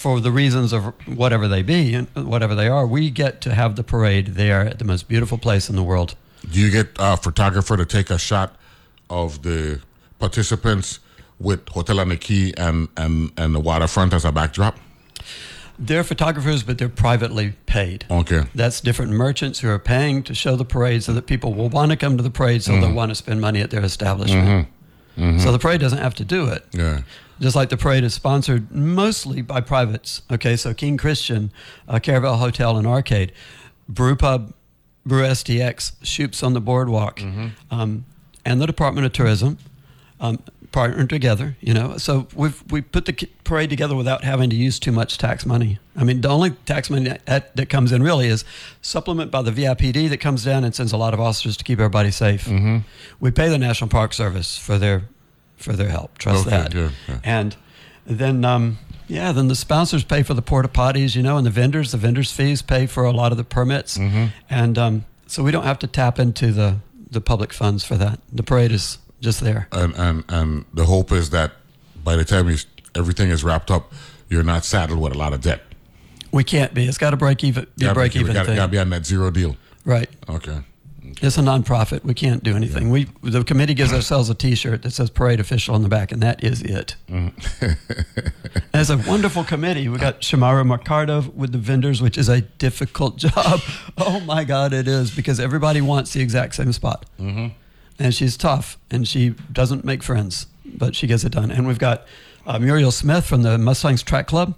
for the reasons of whatever they be, and whatever they are, we get to have the parade there at the most beautiful place in the world. Do you get a photographer to take a shot of the participants with Hotel on the Key and, and, and the waterfront as a backdrop? They're photographers, but they're privately paid. Okay. That's different merchants who are paying to show the parade so that people will want to come to the parade, so mm-hmm. they'll want to spend money at their establishment. Mm-hmm. Mm-hmm. So the parade doesn't have to do it. Yeah. Just like the parade is sponsored mostly by privates. Okay, so King Christian, uh, Caravel Hotel and Arcade, Brew Pub, Brew S T X, Shoops on the Boardwalk, mm-hmm. um, and the Department of Tourism um, partnered together, you know. So we've we put the parade together without having to use too much tax money. I mean, the only tax money that, that comes in really is supplement by the V I P D that comes down and sends a lot of officers to keep everybody safe. Mm-hmm. We pay the National Park Service for their for their help. Trust okay, that. Yeah, yeah. And then, um, yeah, then the sponsors pay for the porta potties, you know, and the vendors, the vendors' fees pay for a lot of the permits. Mm-hmm. And um, so we don't have to tap into the, the public funds for that. The parade is just there. And and, and the hope is that by the time you, everything is wrapped up, you're not saddled with a lot of debt. We can't be. It's got to break even. Be a break even thing. Got to be on that zero deal. Right. Okay. okay. It's a nonprofit. We can't do anything. Yeah. We the committee gives ourselves a T-shirt that says "Parade Official" on the back, and that is it. Mm. It's a wonderful committee. We got Shamara Mercado with the vendors, which is a difficult job. Oh my God, it is, because everybody wants the exact same spot, mm-hmm. and she's tough, and she doesn't make friends, but she gets it done. And we've got uh, Muriel Smith from the Mustangs Track Club.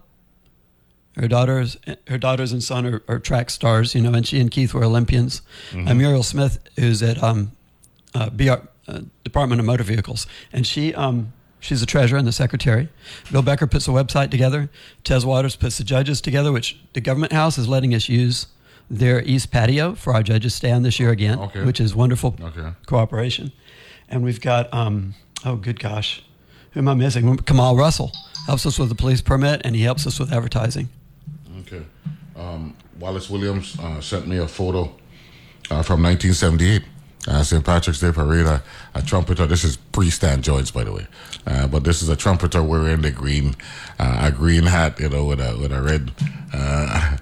Her daughters, her daughters and son are, are track stars, you know, and she and Keith were Olympians. Mm-hmm. And Muriel Smith, who's at um, uh, B R, uh, Department of Motor Vehicles, and she um, she's the treasurer and the secretary. Bill Becker puts the website together. Tez Waters puts the judges together, which the government house is letting us use their east patio for our judges stand this year again, okay. which is wonderful okay. cooperation. And we've got, um, oh, good gosh, who am I missing? Kamal Russell helps us with the police permit, and he helps us with advertising. Okay. Um, Wallace Williams uh, sent me a photo uh, from nineteen seventy-eight, uh, Saint Patrick's Day Parade. A, a trumpeter. This is pre-Stan Joyce, by the way, uh, but this is a trumpeter wearing the green, uh, a green hat, you know, with a with a red, uh,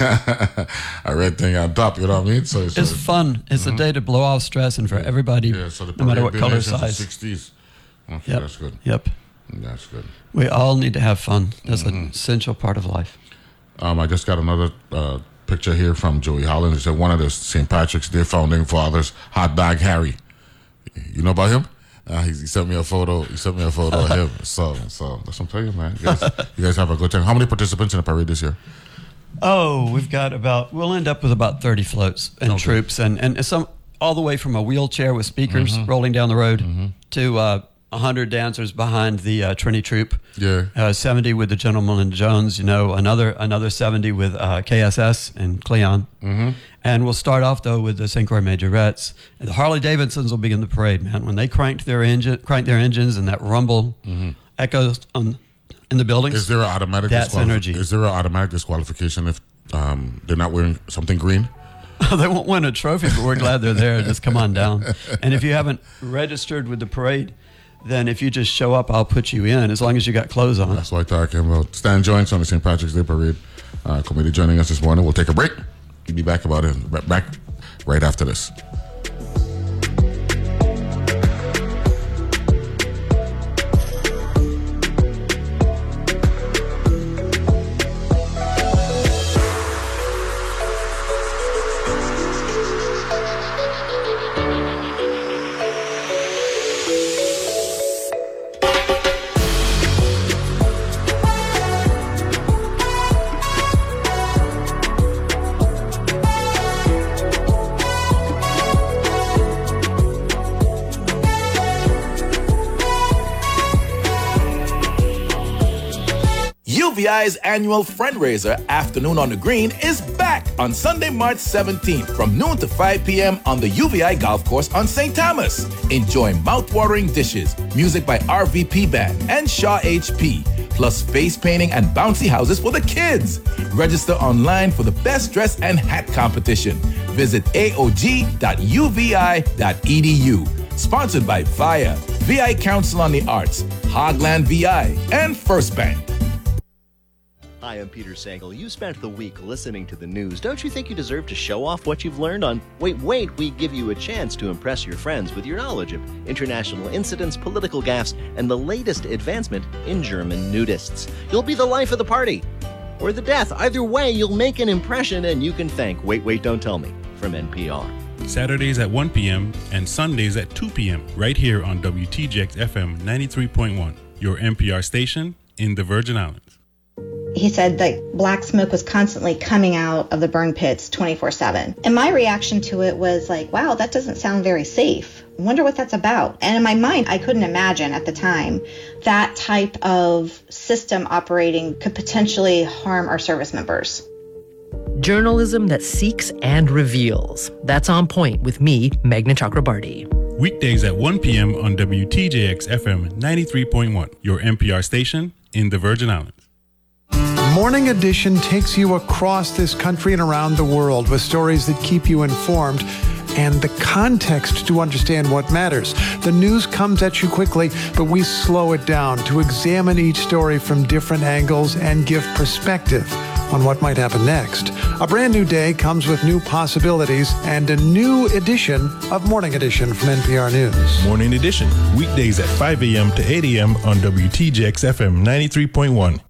a red thing on top. You know what I mean? So it's, it's fun. It's mm-hmm. a day to blow off stress, and for everybody, yeah, so no matter what color size. sixties. Okay, yep. That's good. Yep. That's good. We all need to have fun. That's mm-hmm. an essential part of life. Um, I just got another uh, picture here from Joey Holland. He said one of the Saint Patrick's Day founding fathers, Hot Dog Harry. You know about him? Uh, he, he sent me a photo. He sent me a photo of him. So, so that's what I'm telling you, man. You guys, you guys have a good time. How many participants in the parade this year? Oh, we've got about. We'll end up with about thirty floats and okay. troops, and and some all the way from a wheelchair with speakers mm-hmm. rolling down the road mm-hmm. to. Uh, one hundred dancers behind the uh, Trinity Troop. Yeah. Uh, seventy with the Gentleman and Jones, you know, another another seventy with uh, K S S and Cleon. Mm-hmm. And we'll start off, though, with the Saint Croix Majorettes. And the Harley Davidsons will begin the parade, man. When they cranked their engine, crank their engines and that rumble mm-hmm. echoes on, in the buildings. Is there an automatic That's energy. Is there an automatic disqualification if um, they're not wearing something green? They won't win a trophy, but we're glad they're there. Just come on down. And if you haven't registered with the parade, then if you just show up, I'll put you in, as long as you got clothes on. That's what I'm talking about. Stan Joyce on the Saint Patrick's Day Parade uh, committee joining us this morning. We'll take a break. We'll be back about it back right after this. U V I's annual fundraiser, Afternoon on the Green, is back on Sunday, March seventeenth from noon to five p.m. on the U V I Golf Course on Saint Thomas. Enjoy mouth-watering dishes, music by R V P Band and Shaw H P, plus face painting and bouncy houses for the kids. Register online for the best dress and hat competition. Visit A O G dot U V I dot E D U. Sponsored by V I A, V I Council on the Arts, Hogland V I, and First Bank. Hi, I'm Peter Sagal. You spent the week listening to the news. Don't you think you deserve to show off what you've learned on Wait, Wait? We give you a chance to impress your friends with your knowledge of international incidents, political gaffes, and the latest advancement in German nudists. You'll be the life of the party or the death. Either way, you'll make an impression, and you can thank Wait, Wait, Don't Tell Me from N P R. Saturdays at one p.m. and Sundays at two p.m. right here on W T J X F M ninety-three point one, your N P R station in the Virgin Islands. He said that black smoke was constantly coming out of the burn pits twenty-four seven. And my reaction to it was like, wow, that doesn't sound very safe. I wonder what that's about. And in my mind, I couldn't imagine at the time that type of system operating could potentially harm our service members. Journalism that seeks and reveals. That's On Point with me, Meghna Chakrabarti. Weekdays at one p.m. on W T J X F M ninety-three point one, your N P R station in the Virgin Islands. Morning Edition takes you across this country and around the world with stories that keep you informed and the context to understand what matters. The news comes at you quickly, but we slow it down to examine each story from different angles and give perspective on what might happen next. A brand new day comes with new possibilities and a new edition of Morning Edition from N P R News. Morning Edition, weekdays at five a.m. to eight a.m. on W T J X F M ninety-three point one.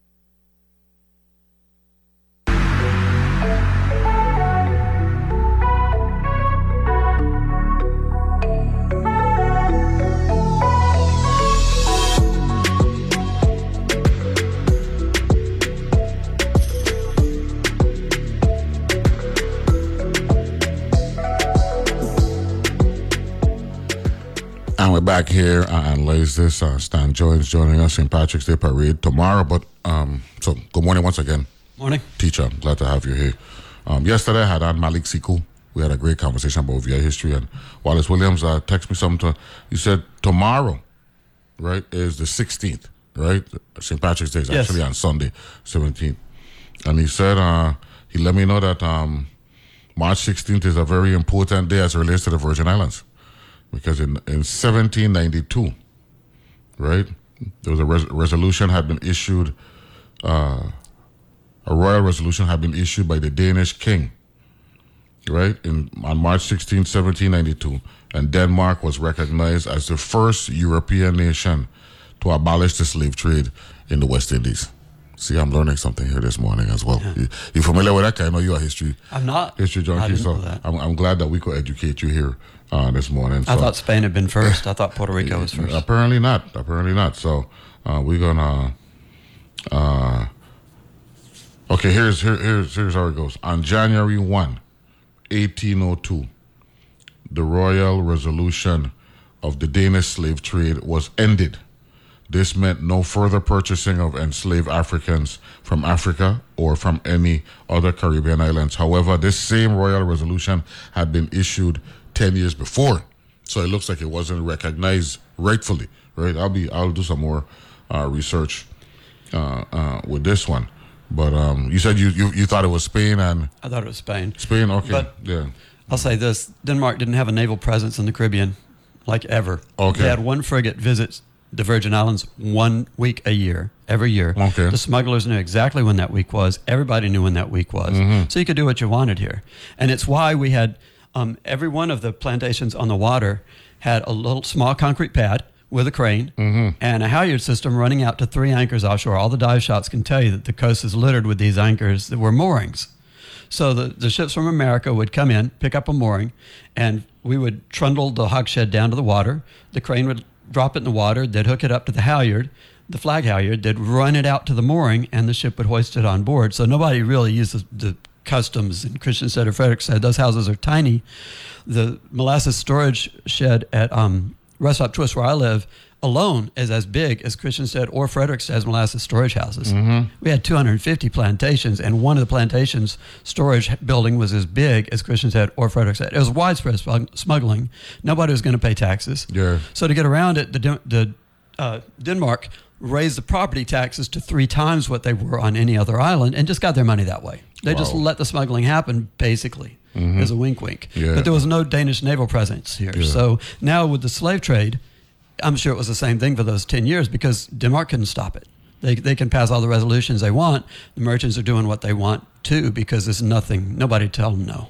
And we're back here uh, and analyze this. Uh, Stan Jones joining us, Saint Patrick's Day Parade tomorrow. But um, so good morning once again. Morning. Teacher, I'm glad to have you here. Um, yesterday I had on Malik Siku. We had a great conversation about V I history. And Wallace Williams uh, texted me something. To, he said tomorrow, right, is the sixteenth, right? Saint Patrick's Day is Yes. actually on Sunday, seventeenth. And he said, uh, he let me know that um, March sixteenth is a very important day as it relates to the Virgin Islands. Because in, in seventeen ninety-two, right, there was a res- resolution had been issued, uh, a royal resolution had been issued by the Danish king, right, in on March sixteenth, seventeen ninety-two, and Denmark was recognized as the first European nation to abolish the slave trade in the West Indies. See, I'm learning something here this morning as well. Yeah. You, you familiar with that? I know you're a history. I'm not. History junkie, I didn't so know that. I'm, I'm glad that we could educate you here uh, this morning. I so. thought Spain had been first. I thought Puerto Rico was first. Apparently not. Apparently not. So uh, we're gonna. Uh, okay, here's here, here's here's how it goes. On January first, eighteen oh two, the royal resolution of the Danish slave trade was ended. This meant no further purchasing of enslaved Africans from Africa or from any other Caribbean islands. However, this same royal resolution had been issued ten years before, so it looks like it wasn't recognized rightfully. Right? I'll be I'll do some more uh, research uh, uh, with this one. But um, you said you, you you thought it was Spain and I thought it was Spain. Spain, okay, But yeah. I'll say this: Denmark didn't have a naval presence in the Caribbean, like ever. Okay. They had one frigate visit the Virgin Islands one week a year, every year. Okay. The smugglers knew exactly when that week was. Everybody knew when that week was. Mm-hmm. So you could do what you wanted here. And it's why we had um, every one of the plantations on the water had a little small concrete pad with a crane mm-hmm. and a halyard system running out to three anchors offshore. All the dive shots can tell you that the coast is littered with these anchors that were moorings. So the, the ships from America would come in, pick up a mooring, and we would trundle the hogshead down to the water. The crane would drop it in the water, they'd hook it up to the halyard, the flag halyard, they'd run it out to the mooring, and the ship would hoist it on board. So nobody really uses the customs in Christiansted or Frederiksted. Those houses are tiny. The molasses storage shed at um, Rest Stop Twist, where I live, alone is as big as Christiansted or Fredericksted's molasses storage houses. Mm-hmm. We had two hundred fifty plantations, and one of the plantations' storage building was as big as Christiansted or Frederickstead. It was widespread smuggling. Nobody was going to pay taxes. Yeah. So to get around it, the, the uh, Denmark raised the property taxes to three times what they were on any other island and just got their money that way. They Wow. just let the smuggling happen, basically, Mhm. as a wink wink. Yeah. But there was no Danish naval presence here. Yeah. So now with the slave trade, I'm sure it was the same thing for those ten years because Denmark couldn't stop it. They they can pass all the resolutions they want. The merchants are doing what they want too, because there's nothing, nobody tell them no.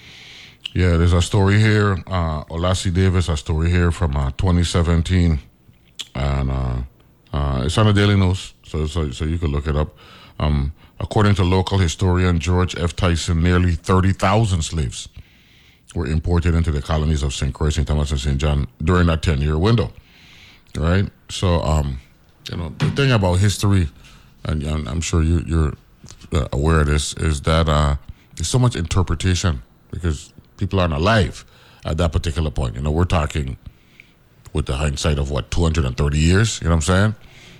Yeah, there's a story here, uh, Olassie Davis, a story here from uh, twenty seventeen, and uh, uh, it's on the Daily News, so so, so you can look it up. Um, according to local historian George F. Tyson, nearly thirty thousand slaves were imported into the colonies of Saint Croix, Saint Thomas, and Saint John during that ten-year window, right? So, um, you know, the thing about history, and, and I'm sure you, you're uh, aware of this, is that uh, there's so much interpretation because people aren't alive at that particular point. You know, we're talking with the hindsight of, what, two hundred thirty years, you know what I'm saying?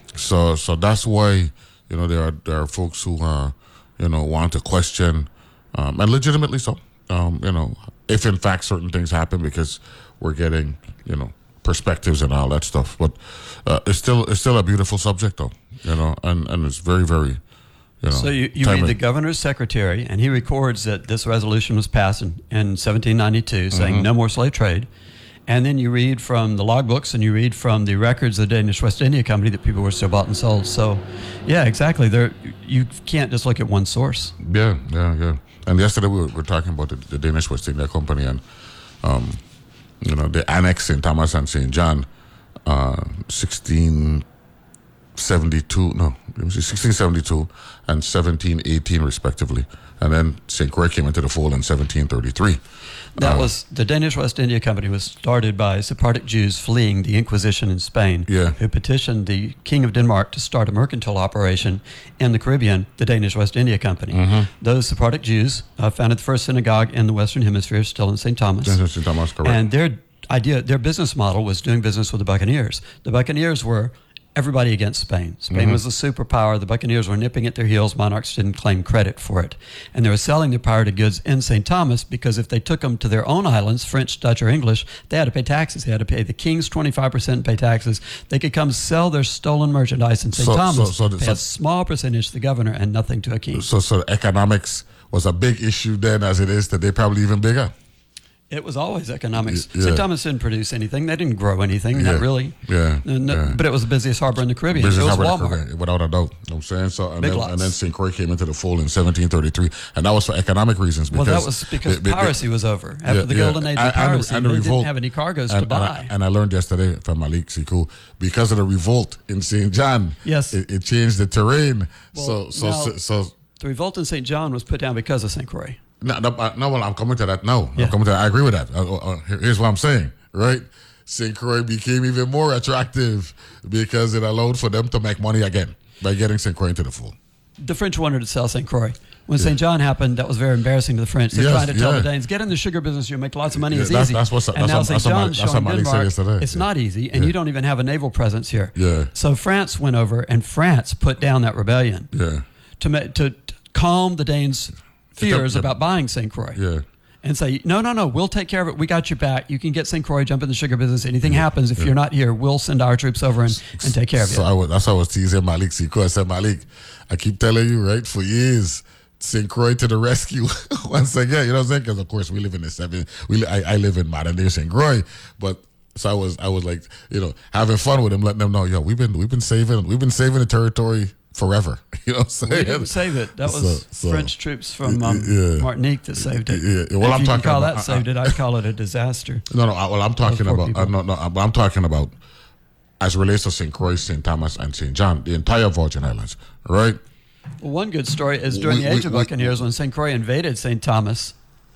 So so that's why, you know, there are there are folks who, uh, you know, want to question, um, and legitimately so, um, you know, if in fact certain things happen, because we're getting, you know, perspectives and all that stuff. But uh, it's still it's still a beautiful subject, though, you know, and, and it's very, very, you know. So you, you read the governor's secretary, and he records that this resolution was passed in, in seventeen ninety-two, saying Mhm. no more slave trade. And then you read from the logbooks and you read from the records of the Danish West India Company that people were still bought and sold. So, yeah, exactly. There, you can't just look at one source. Yeah, yeah, yeah. And yesterday we were, we were talking about the, the Danish West India Company, and um, you know, the annex Saint Thomas and Saint John, uh, sixteen seventy-two. No, let me see, sixteen seventy-two and seventeen eighteen, respectively. And then Saint Croix came into the fold in seventeen thirty-three. That Uh, was the Danish West India Company was started by Sephardic Jews fleeing the Inquisition in Spain, Yeah. who petitioned the King of Denmark to start a mercantile operation in the Caribbean, the Danish West India Company. Mhm. Those Sephardic Jews uh, founded the first synagogue in the Western Hemisphere, still in Saint Thomas. Saint Thomas, correct. And their idea, their business model was doing business with the Buccaneers. The Buccaneers were everybody against Spain. Spain Mhm. was the superpower. The Buccaneers were nipping at their heels. Monarchs didn't claim credit for it. And they were selling their pirated goods in Saint Thomas because if they took them to their own islands, French, Dutch, or English, they had to pay taxes. They had to pay the king's twenty-five percent and pay taxes. They could come sell their stolen merchandise in Saint So- Thomas, so- so the- pay so- a small percentage to the governor and nothing to a king. So, so economics was a big issue then, as it is today, probably even bigger. It was always economics. Y- yeah. Saint Thomas didn't produce anything. They didn't grow anything, Yeah. not really. Yeah, No, no, yeah. But it was the busiest harbor in the Caribbean. Business it was harbor, Walmart. okay, without a doubt. You know what I'm saying? So, and Big then, lots. and then Saint Croix came into the fold in seventeen thirty-three, and that was for economic reasons. Well, Because that was because be- be- piracy was over. After Yeah, the yeah. golden age of And- and- piracy, and the they revolt- didn't have any cargoes and, to buy. And I, and I learned yesterday from Malik Siku, because of the revolt in Saint John, Yes. it, it changed the terrain. Well, so, so, now- so, so The revolt in Saint John was put down because of Saint Croix. No, no, uh, no, well, I'm coming to that now. Yeah. I'm coming to that. I agree with that. Uh, uh, uh, here- here's what I'm saying, right? Saint Croix became even more attractive because it allowed for them to make money again by getting Saint Croix into the fold. The French wanted to sell Saint Croix. When Saint John happened, that was very embarrassing to the French. They're Yes, trying to tell yeah. the Danes, get in the sugar business, you'll make lots of money, Yeah, it's that's- easy. that's what's- and that's now what- Saint that's what Malik- John's that's showing what Malik said Denmark, yesterday. it's Yeah. not easy, and Yeah. you don't even have a naval presence here. Yeah. So France went over, and France put down that rebellion Yeah. to, ma- to, to calm the Danes' fears Yeah. about buying Saint Croix. Yeah. And say, no, no, no, we'll take care of it. We got your back. You can get Saint Croix, jump in the sugar business. Anything happens, if you're not here, we'll send our troops over and, and take care of you. So I was, that's why I was teasing Malik Siku. I said, Malik, I keep telling you, right, for years, Saint Croix to the rescue. Once again, you know what I'm saying? Because, of course, we live in the seven, we, li- I, I live in modern day Saint Croix. But so I was, I was like, you know, having fun with them, letting them know, yo, we've been, we've been saving, we've been saving the territory forever. You know what I'm saying? We didn't save it. That was So- so- French troops from um, Yeah. Martinique that saved it. Yeah, well, if I'm you talking can call about- that saved it, I call it a disaster. No, no. I, well, I'm talking poor about. Uh, people. no, no. I'm, I'm talking about as it relates to Saint Croix, Saint Thomas, and Saint John, the entire Virgin Islands, right? Well, one good story is during We- the Age we- of we- Buccaneers when Saint Croix invaded Saint Thomas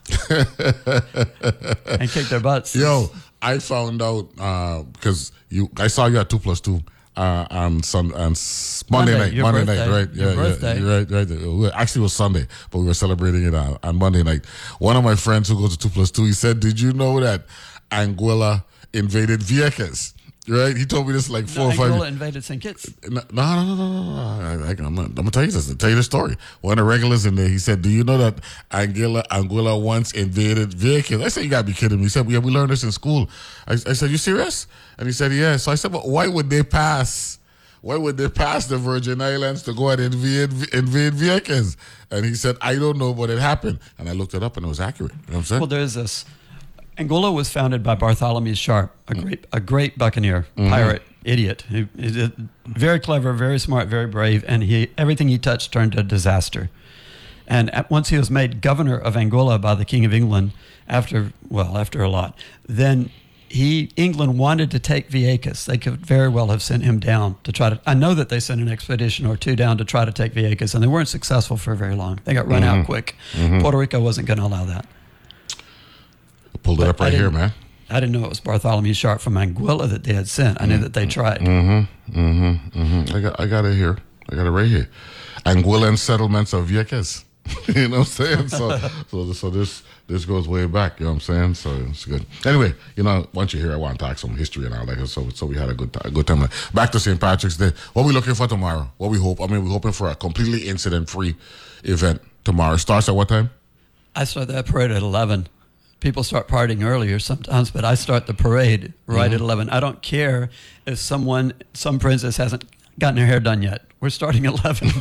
and kicked their butts. Yo, I found out because you, I saw you at two plus two. Uh, on Sun on S- Monday, Monday, night, your Monday birthday, night, right? your Yeah, birthday. yeah, right, right. It was- Actually, it was Sunday, but we were celebrating it on, on Monday night. One of my friends who goes to two plus two, he said, "Did you know that Anguilla invaded Vieques?" Right? He told me this like four No, or five. Angola invaded Saint Kitts. No, no, no, no, no, no. I, I, I'm, I'm gonna tell you this. I'll tell you the story. One of the regulars in there, he said, "Do you know that Anguilla, Anguilla once invaded Vieques?" I said, "You gotta be kidding me." He said, "Yeah, we learned this in school." I, I said, "You serious?" And he said, "Yeah." So I said, "But why would they pass? Why would they pass the Virgin Islands to go and invade invade Vieques?" And he said, "I don't know, but it happened." And I looked it up, and it was accurate. You know what I'm saying? Well, there is this. Angola was founded by Bartholomew Sharp, a great a great buccaneer, Mhm. pirate idiot. He, he's a very clever, very smart, very brave, and he everything he touched turned to disaster. And at, once he was made governor of Anguilla by the King of England, after well, after a lot, then he England wanted to take Vieques. They could very well have sent him down to try to. I know that they sent an expedition or two down to try to take Vieques, and they weren't successful for very long. They got run mm-hmm. out quick. Mm-hmm. Puerto Rico wasn't going to allow that. Pulled it but up right here, man. I didn't know it was Bartholomew Sharp from Anguilla that they had sent. I knew that they tried. Mm-hmm. Mm-hmm. Mm-hmm. I got I got it here. I got it right here. Anguillan settlements of Vieques. You know what I'm saying? So so so this this goes way back, you know what I'm saying? So it's good. Anyway, you know, once you're here, I want to talk some history and all that. So so we had a good a good time. Back to Saint Patrick's Day. What are we looking for tomorrow? What we hope? I mean, we're hoping for a completely incident-free event tomorrow. Starts at what time? I start that parade at eleven. People start partying earlier sometimes, but I start the parade right mm-hmm. at eleven. I don't care if someone, some princess hasn't gotten her hair done yet. We're starting at eleven.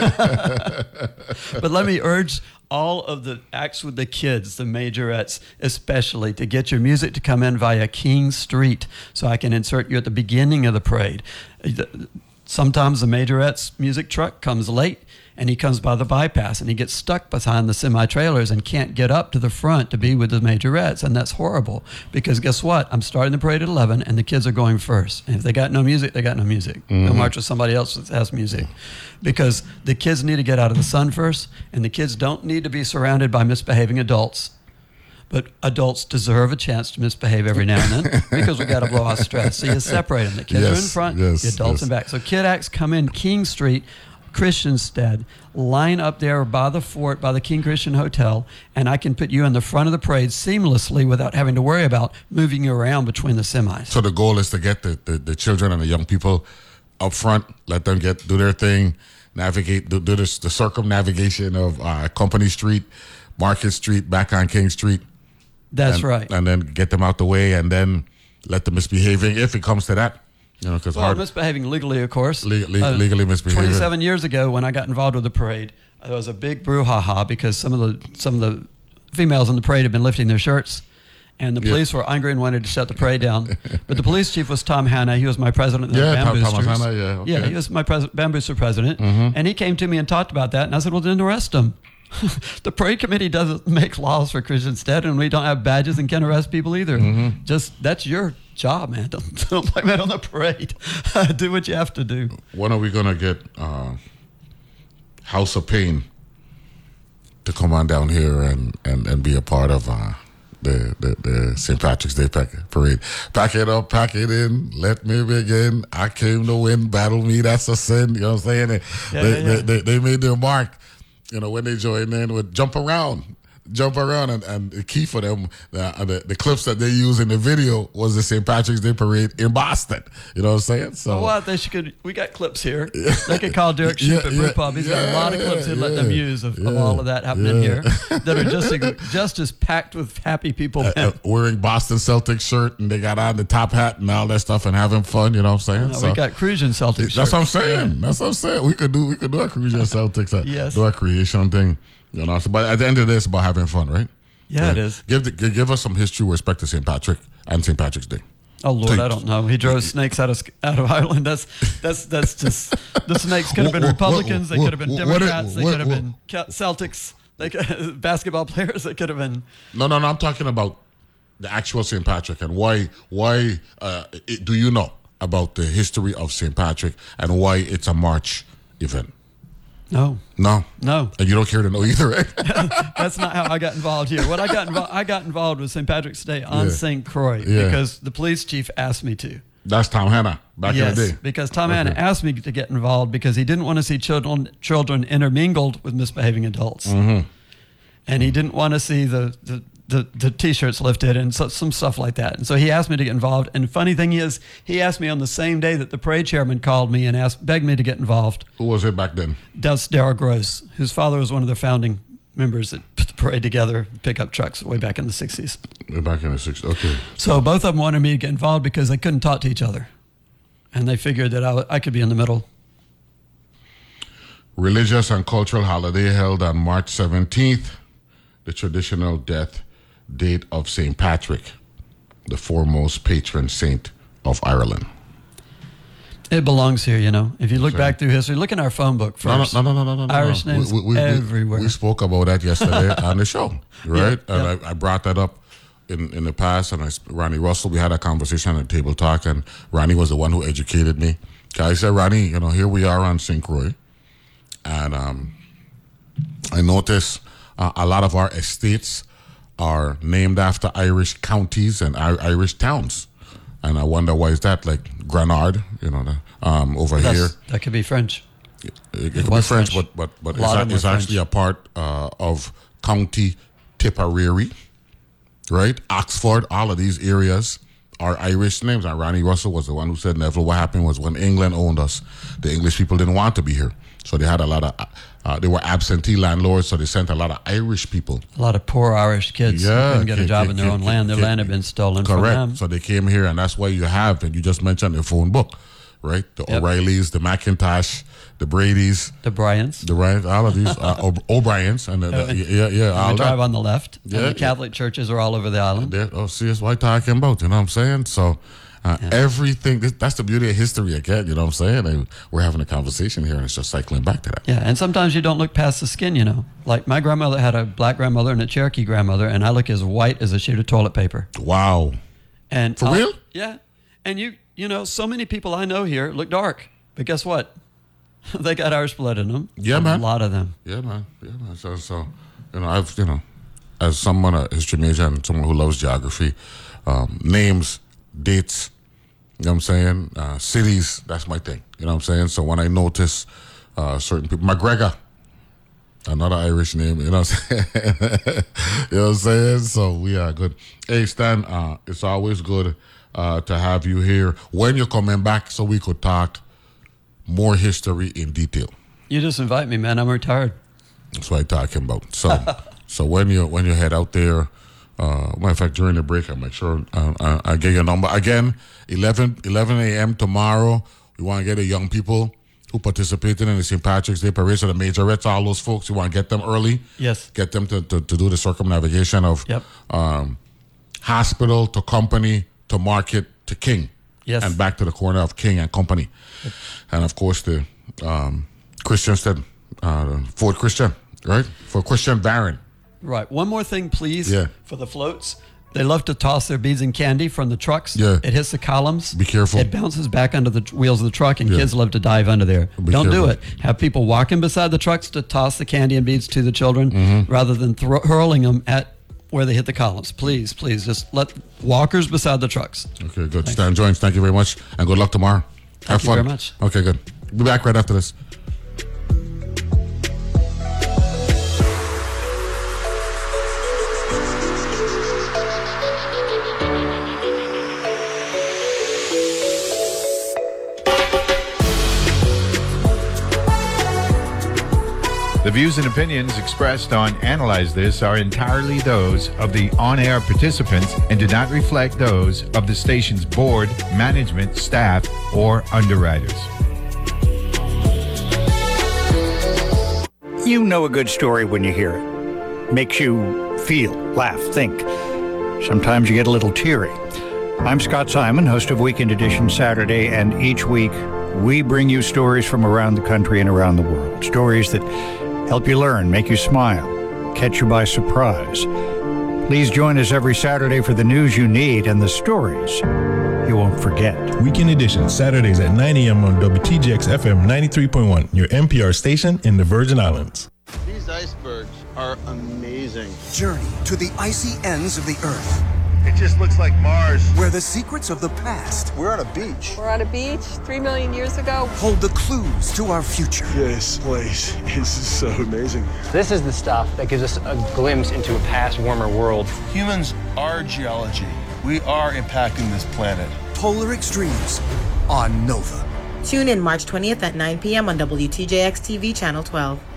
But let me urge all of the acts with the kids, the majorettes especially, to get your music to come in via King Street so I can insert you at the beginning of the parade. Sometimes the majorette's music truck comes late, and he comes by the bypass, and he gets stuck behind the semi-trailers and can't get up to the front to be with the majorettes, and that's horrible, because guess what? I'm starting the parade at eleven, and the kids are going first. And if they got no music, they got no music. Mm-hmm. They'll march with somebody else that has music, because the kids need to get out of the sun first, and the kids don't need to be surrounded by misbehaving adults. But adults deserve a chance to misbehave every now and then because we got to blow off stress. So you separate them. The kids yes, are in front, yes, the adults yes. in back. So kid acts come in King Street, Christiansted, line up there by the fort, by the King Christian Hotel, and I can put you in the front of the parade seamlessly without having to worry about moving you around between the semis. So the goal is to get the, the, the children and the young people up front, let them get do their thing, navigate, do, do this, the circumnavigation of uh, Company Street, Market Street, back on King Street. That's and, right. And then get them out the way, and then let the misbehaving, if it comes to that. You know, because well, hard misbehaving legally, of course. Le- le- uh, legally misbehaving. Twenty-seven years ago, when I got involved with the parade, there was a big brouhaha because some of the some of the females in the parade had been lifting their shirts, and the police yeah. were angry and wanted to shut the parade down. But the police chief was Tom Hanna. He was my president of the yeah, Bamboosters. Tom, Thomas Hanna, yeah, okay. yeah, he was my pres- Bambooster president, mm-hmm. and he came to me and talked about that, and I said, well, then arrest him. The parade committee doesn't make laws for Christiansted, and we don't have badges and can't arrest people either. Mm-hmm. Just that's your job, man. Don't, don't blame it on the parade. Do what you have to do. When are we gonna get uh, House of Pain to come on down here and, and, and be a part of uh, the, the the Saint Patrick's Day pack- parade? Pack it up, pack it in. Let me begin. I came to win. Battle me. That's a sin. You know what I'm saying? They, yeah, they, yeah, yeah. They, they, they made their mark. You know, when they join in with jump around, jump around, and, and the key for them, uh, the, the clips that they use in the video was the Saint Patrick's Day parade in Boston. You know what I'm saying? So well, what they should, we got clips here. They could call Derek Shoup yeah, at Brew yeah, Pub. He's yeah, got a lot of clips he'd yeah, let them use of, yeah, of all of that happening yeah. here that are just just as packed with happy people. Uh, uh, wearing Boston Celtics shirt, and they got on the top hat and all that stuff and having fun. You know what I'm saying? No, so, we got Crucian Celtics. That's shirts. what I'm saying. That's what I'm saying. We could do we could do a Crucian Celtics. Uh, yes. Do a creation thing. You know, so, but at the end of this, it's about having fun, right? Yeah, right? it is. Give the, give us some history with respect to Saint Patrick and Saint Patrick's Day. Oh Lord, Take, I don't know. He drove snakes out of out of Ireland. That's that's that's just the snakes could have been Republicans. They could have been Democrats. They could have been Celtics. They could, basketball players. They could have been. No, no, no. I'm talking about the actual Saint Patrick and why. Why uh, it, do you know about the history of Saint Patrick and why it's a March event? No. No. No. And you don't care to know either, right? That's not how I got involved here. What I got involved, I got involved with Saint Patrick's Day on Yeah. Saint Croix Yeah. because the police chief asked me to. That's Tom Hanna back yes, in the day. because Tom Okay. Hanna asked me to get involved because he didn't want to see children children intermingled with misbehaving adults. Mm-hmm. And he didn't want to see the, the, the, the T-shirts lifted and so, some stuff like that. And so he asked me to get involved. And the funny thing is, he asked me on the same day that the parade chairman called me and asked, begged me to get involved. Who was it back then? That's Darrell Gross, whose father was one of the founding members that put the parade together, pickup trucks way back in the sixties. Way back in the sixties, okay. So both of them wanted me to get involved because they couldn't talk to each other. And they figured that I, w- I could be in the middle. Religious and cultural holiday held on March seventeenth, the traditional death date of Saint Patrick, the foremost patron saint of Ireland. It belongs here, you know. If you look Sure. back through history, look in our phone book first. No, no, no, no, no, no. Irish no. names we, we, we, everywhere. We, we spoke about that yesterday on the show, right? Yeah, and yeah. I, I brought that up in, in the past, and I, Ronnie Russell, we had a conversation at Table Talk, and Ronnie was the one who educated me. I said, Ronnie, you know, here we are on Saint Croix, and um, I noticed uh, a lot of our estates are named after Irish counties and I- Irish towns. And I wonder why is that? Like Grenard, you know, the, um, over That's- here. That could be French. It, it could be was French, French. but but but A lot it's, of them a, it's were actually a part uh, of County Tipperary, right? Oxford, all of these areas are Irish names. And Ronnie Russell was the one who said, Neville, what happened was when England owned us, the English people didn't want to be here. So they had a lot of, uh, they were absentee landlords, so they sent a lot of Irish people. A lot of poor Irish kids who couldn't get a ki- job ki- in their ki- own ki- land. Their ki- land had been stolen from Correct. them. So they came here, and that's why you have, and you just mentioned the phone book, right? The Yep. O'Reillys, the McIntosh, the Bradys, The Bryants. the Ryans, all of these uh, o- O'Briens, and the, the, Uh, yeah, yeah, all we that. drive on the left. Yeah, and the yeah. Catholic churches are all over the island. There- oh, see, that's what I'm talking about. You know what I'm saying? So uh, everything, this, that's the beauty of history again. You know what I'm saying? And we're having a conversation here, and it's just cycling back to that. Yeah, and sometimes you don't look past the skin, you know. Like my grandmother had a black grandmother and a Cherokee grandmother, and I look as white as a sheet of toilet paper. Wow. And For I'll- real? Yeah. And you, you know, so many people I know here look dark, but guess what? They got Irish blood in them. Yeah, a man. A lot of them. Yeah, man. Yeah, man. So, so you know, I've, you know, as someone, a history major and someone who loves geography, um, names, dates, you know what I'm saying? Uh, cities, that's my thing. You know what I'm saying? So when I notice uh, certain people, McGregor, another Irish name, you know what I'm saying? You know what I'm saying? So we are good. Hey, Stan, uh, it's always good uh, to have you here. When you're coming back so we could talk more history in detail. You just invite me, man. I'm retired. That's what I'm talking about. So, so when you when you head out there, uh, matter of fact, during the break, I'll make sure uh, I, I get your number again. eleven a.m. tomorrow. We want to get the young people who participated in the Saint Patrick's Day parade, so the majorettes, all those folks. You want to get them early. Yes. Get them to, to, to do the circumnavigation of Yep. um, hospital to company to market to King. Yes. And back to the corner of King and Company. And of course, the um, Christiansted, uh, Fort Christian, right? For Christian Baron. Right. One more thing, please. Yeah. For the floats. They love to toss their beads and candy from the trucks. Yeah. It hits the columns. Be careful. It bounces back under the tr- wheels of the truck, and Yeah. kids love to dive under there. Be Don't do careful. it. Have people walking beside the trucks to toss the candy and beads to the children Mm-hmm. rather than thro- hurling them at where they hit the columns. Please, please, just let walkers beside the trucks. Okay, good. Stan Jones, thank you very much. And good luck tomorrow. Have Thank you fun. very much. Okay, good. Be back right after this. The views and opinions expressed on Analyze This are entirely those of the on-air participants and do not reflect those of the station's board, management, staff, or underwriters. You know a good story when you hear it. Makes you feel, laugh, think. Sometimes you get a little teary. I'm Scott Simon, host of Weekend Edition Saturday, and each week we bring you stories from around the country and around the world. Stories that help you learn, make you smile, catch you by surprise. Please join us every Saturday for the news you need and the stories you won't forget. Weekend Edition, Saturdays at nine a.m. on W T J X F M ninety-three point one, your N P R station in the Virgin Islands. These icebergs are amazing. Journey to the icy ends of the Earth. It just looks like Mars. Where the secrets of the past. We're on a beach. We're on a beach three million years ago. Hold the clues to our future. This place is so amazing. This is the stuff that gives us a glimpse into a past warmer world. Humans are geology. We are impacting this planet. Polar Extremes on Nova. Tune in March twentieth at nine p.m. on W T J X T V Channel twelve.